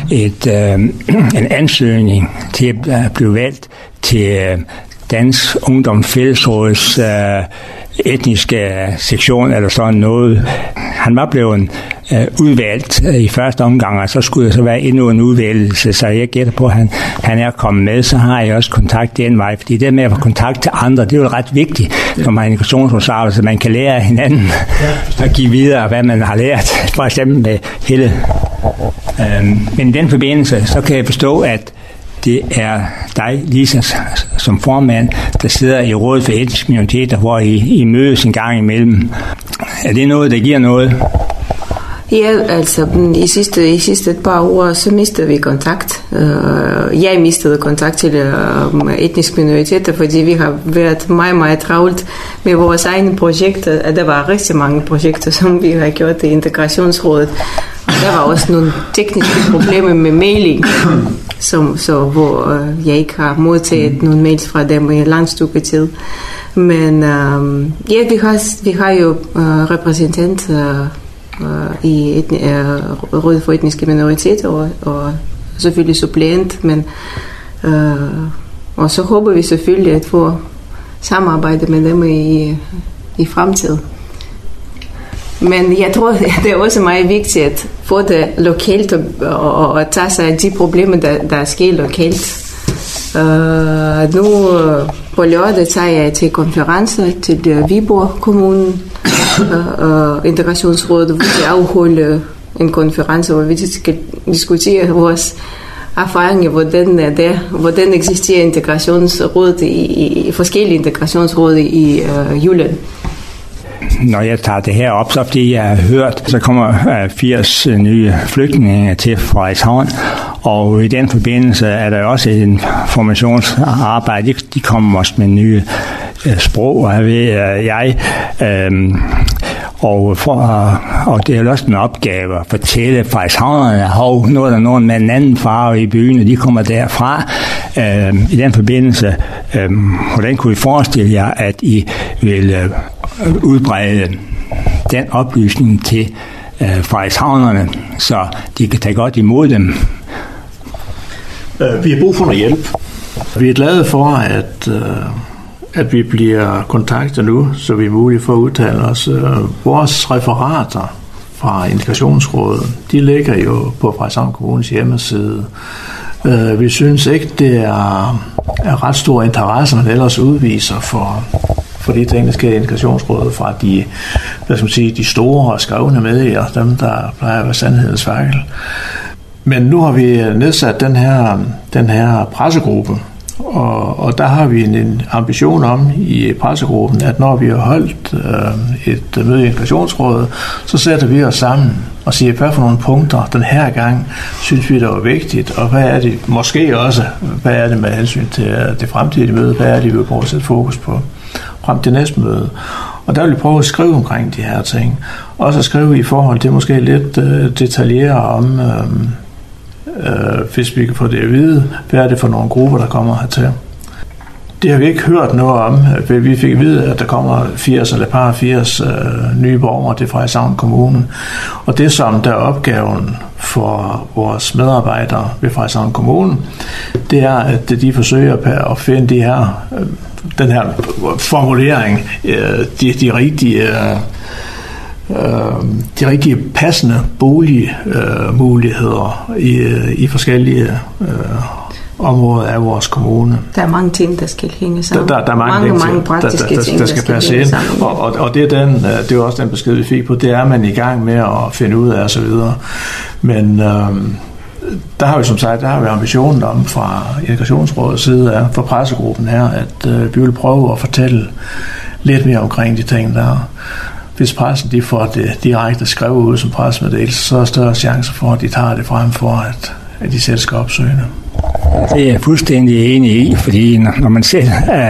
S1: en ansøgning til at blive valgt til Dansk Ungdoms Fællesråds etniske sektion eller sådan noget. Han var blevet udvalgt i første omgang, og så skulle der så være endnu en udvælgelse, så jeg gætter på, at han er kommet med. Så har jeg også kontakt den vej, fordi det med at få kontakt til andre, det er jo ret vigtigt, når man er integrationsrådsarbejde, så man kan lære af hinanden og give videre, hvad man har lært, for eksempel med Helle. Men i den forbindelse, så kan jeg forstå, at det er dig, Lisa, som formand, der sidder i Rådet for Etniske Minoriteter, hvor I mødes en gang imellem. Er det noget, der giver noget?
S2: Ja, altså i sidste et par uger, så mistede vi kontakt. Jeg mistede kontakt til etniske minoriteter, fordi vi har været meget, meget travlt med vores egne projekter. Der var rigtig mange projekter, som vi har gjort i Integrationsrådet. Og der var også nogle tekniske problemer med mailing, hvor jeg ikke har modtaget nogle mails fra dem i en lang stykke tid. Men vi har jo repræsentanter i Rådet for Etniske Minoriteter og selvfølgelig suppleant, men og så håber vi selvfølgelig at få samarbejde med dem i fremtiden. Men jeg tror, det er også meget vigtigt at få det lokalt og tage sig af de problemer, der sker lokalt. Nu på lørdag tager jeg til konferencer til Viborg Kommunen, Integrationsrådet, hvor vi afholder en konference, hvor vi skal diskutere vores erfaringer, hvordan eksisterer integrationsrådet i forskellige integrationsråd i Jylland.
S1: Når jeg tager det her op, så fordi jeg har hørt, så kommer 80 nye flygtninge til Frederikshavn, og i den forbindelse er der også en formationsarbejde. De kommer også med nye sprog, og og det er også en opgave at fortælle Frederikshavnerne, at nu er der nogen med en anden farve i byen, og de kommer derfra. I den forbindelse, hvordan kunne I forestille jer, at I vil udbrede den oplysning til Frederikshavnerne, så de kan tage godt imod dem?
S4: Vi har brug for noget hjælp. Vi er glade for, at vi bliver kontaktet nu, så vi er mulige for at udtale os. Vores referater fra Integrationsrådet, de ligger jo på Frederikshavn Kommunes hjemmeside. Vi synes ikke, det er ret stor interesse, man ellers udviser for de ting, der sker i Integrationsrådet fra de store og skrevne medier, dem der plejer at være sandhedens fakkel. Men nu har vi nedsat den her pressegruppe, og der har vi en ambition om i pressegruppen, at når vi har holdt et møde i Integrationsrådet, så sætter vi os sammen og siger, hvad for nogle punkter den her gang synes vi, der var vigtigt, og hvad er det måske også, hvad er det med hensyn til det fremtidige møde, hvad er det, vi vil prøve at sætte fokus på frem til næste møde. Og der vil vi prøve at skrive omkring de her ting. Også at skrive i forhold til måske lidt detaljere om, hvis vi kan få det at vide, hvad er det for nogle grupper, der kommer hertil. Det har vi ikke hørt noget om. Vi fik at vide, at der kommer 80 nye borgere til Frederikshavn Kommune. Og det, som der er opgaven for vores medarbejdere ved Frederikshavn Kommune, det er, at de forsøger at finde den her formulering, de rigtige passende boligmuligheder i forskellige områder af vores kommune.
S2: Der er mange ting, der skal hænge sammen.
S4: Der er mange
S2: praktiske ting, der skal
S4: passe ind. Og det er også den besked, vi fik på. Det er man i gang med at finde ud af og så videre. Men der har vi som sagt ambitionen om fra Integrationsrådets side fra pressegruppen her, at vi vil prøve at fortælle lidt mere omkring de ting der. Hvis pressen de får det direkte skrevet ud som pressemeddelelse, så er der større chance for, at de tager det frem for, at de selv skal opsøge det.
S1: Det er jeg fuldstændig enig i, fordi når man selv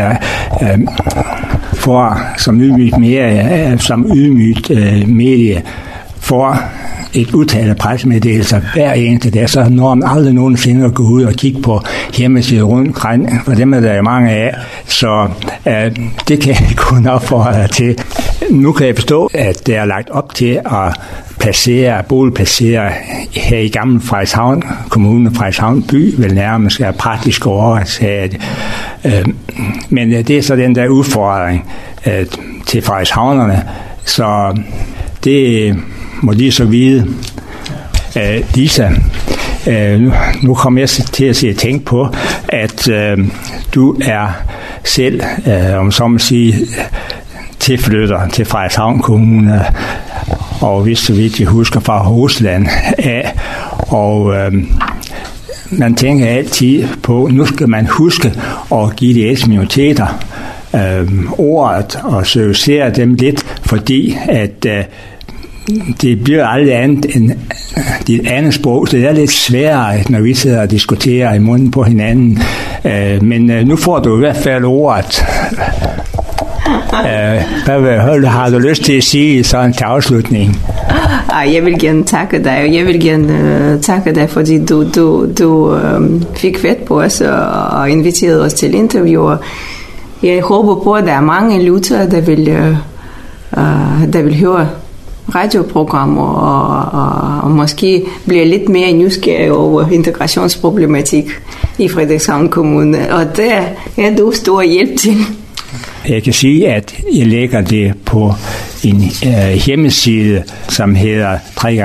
S1: får som ydmygt medie får et udtale pressemeddelelser hver eneste dag, så når man aldrig nogensinde at gå ud og kigge på hjemmesider rundt omkring, for dem er der mange af, så det kan jeg kun opfordre til. Nu kan jeg forstå, at det er lagt op til at boligplacere her i Gammel Frederikshavn Kommune, Frederikshavn by, vel nærmest er praktisk overtaget. Men det er så den der udfordring til Frederikshavnerne, så det må de så vide. Lisa, nu kommer jeg til at tænke på, at du er selv, om så må sige, tilflytter til Frederikshavn Kommune, og hvis så vidt jeg husker fra Rusland af, og man tænker altid på, nu skal man huske at give de ældste minoriteter ordet og servicere dem lidt, fordi at det bliver aldrig andet end dit andet sprog, så det er lidt sværere, når vi sidder og diskuterer i munden på hinanden. Men nu får du i hvert fald ordet. Hvad har du lyst til at sige sådan til afslutning?
S2: Jeg vil gerne takke dig, og jeg vil gerne takke dig, fordi du fik fat på os og inviterede os til interviewer. Jeg håber på, at der er mange lyttere, der vil høre radioprogrammer og måske bliver lidt mere nysgerrige over integrationsproblematik i Frederikshavn Kommune, og der er du stor hjælp til.
S1: Jeg kan sige, at jeg lægger det på en hjemmeside, som hedder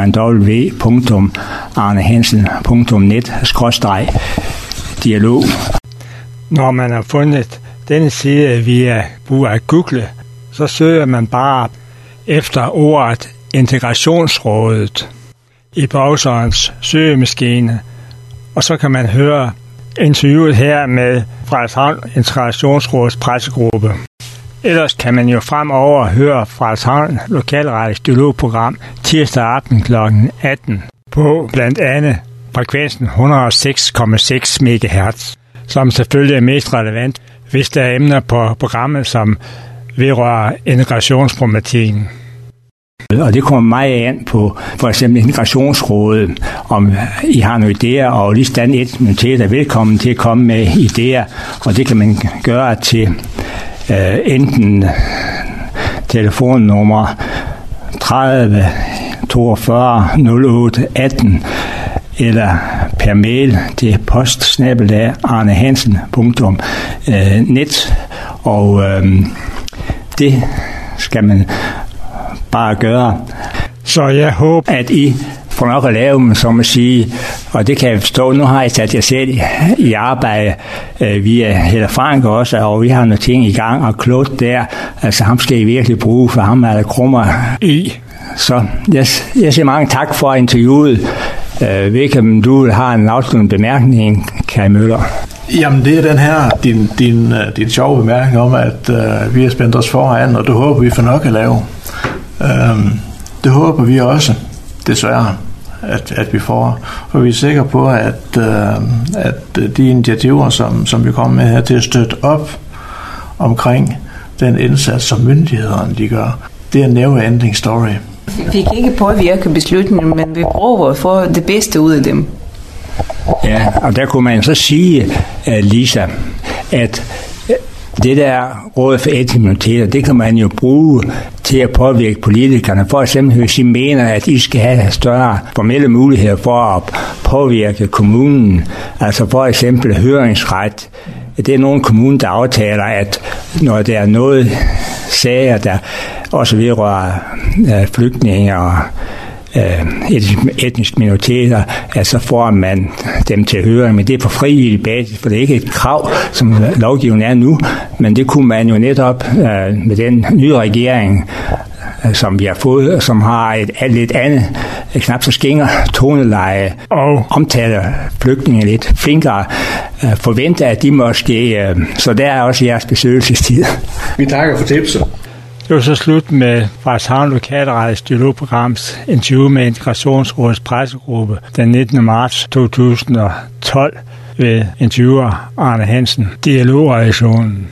S1: www.arnehansen.net/dialog. Når man har fundet denne side via brug af Google, så søger man bare efter ordet Integrationsrådet i browserens søgemaskine, og så kan man høre interviewet her med Frederikshavn Integrationsrådets pressegruppe. Ellers kan man jo fremover høre Frederikshavn Lokalradios dialogprogram tirsdag aften kl. 18 på blandt andet frekvensen 106,6 MHz, som selvfølgelig er mest relevant, hvis der er emner på programmet, som vedrører integrationsproblematikken. Og det kommer meget an på for eksempel Integrationsrådet, om I har nogle idéer, og lige stand et minoritet er velkommen til at komme med idéer, og det kan man gøre til enten telefonnummer 30 42 08 18 eller per mail til post@arnehansen.net, og det skal man bare gøre. Så jeg håber, at I får nok at lave dem, som at sige, og det kan jeg forstå. Nu har jeg sat jer selv i arbejde via Helle Frank også, og vi har nogle ting i gang, og Claude der, altså ham skal I virkelig bruge, for ham er der krummer i. Så jeg siger mange tak for interviewet. Hvilken du har en afsluttende bemærkning, Kai Møller?
S4: Jamen det er den her, din sjove bemærkning om, at vi har spændt os foran, og det håber vi får nok at lave. Det håber vi også, desværre, at vi får. For vi er sikre på, at de initiativer, som vi kommer med her til at støtte op omkring den indsats, som myndighederne de gør, det er en never ending story.
S2: Vi kan ikke påvirke beslutningen, men vi prøver at få det bedste ud af dem.
S1: Ja, og der kunne man så sige, Lisa, at det der råd for etniske minoriteter, det kan man jo bruge til at påvirke politikerne. For eksempel, hvis I mener, at I skal have større formelle muligheder for at påvirke kommunen, altså for eksempel høringsret. Det er nogle kommuner, der aftaler, at når der er noget sager, der også vedrører flygtninge og etniske minoriteter, så får man dem til høring, men det er på frivillig basis, for det er ikke et krav, som lovgivningen er nu, men det kunne man jo netop med den nye regering, som vi har fået, som har et lidt andet, knap så skinger toneleje, og omtaler flygtninge lidt flinkere, forventer, at de måske, så der er også jeres besøgelsestid.
S4: Vi takker for tipset.
S1: Det var så slut med Frederikshavn Lokalradios dialogprograms interview med Integrationsrådets pressegruppe den 19. marts 2012. ved interviewer Arne Hansen, dialogreaktionen.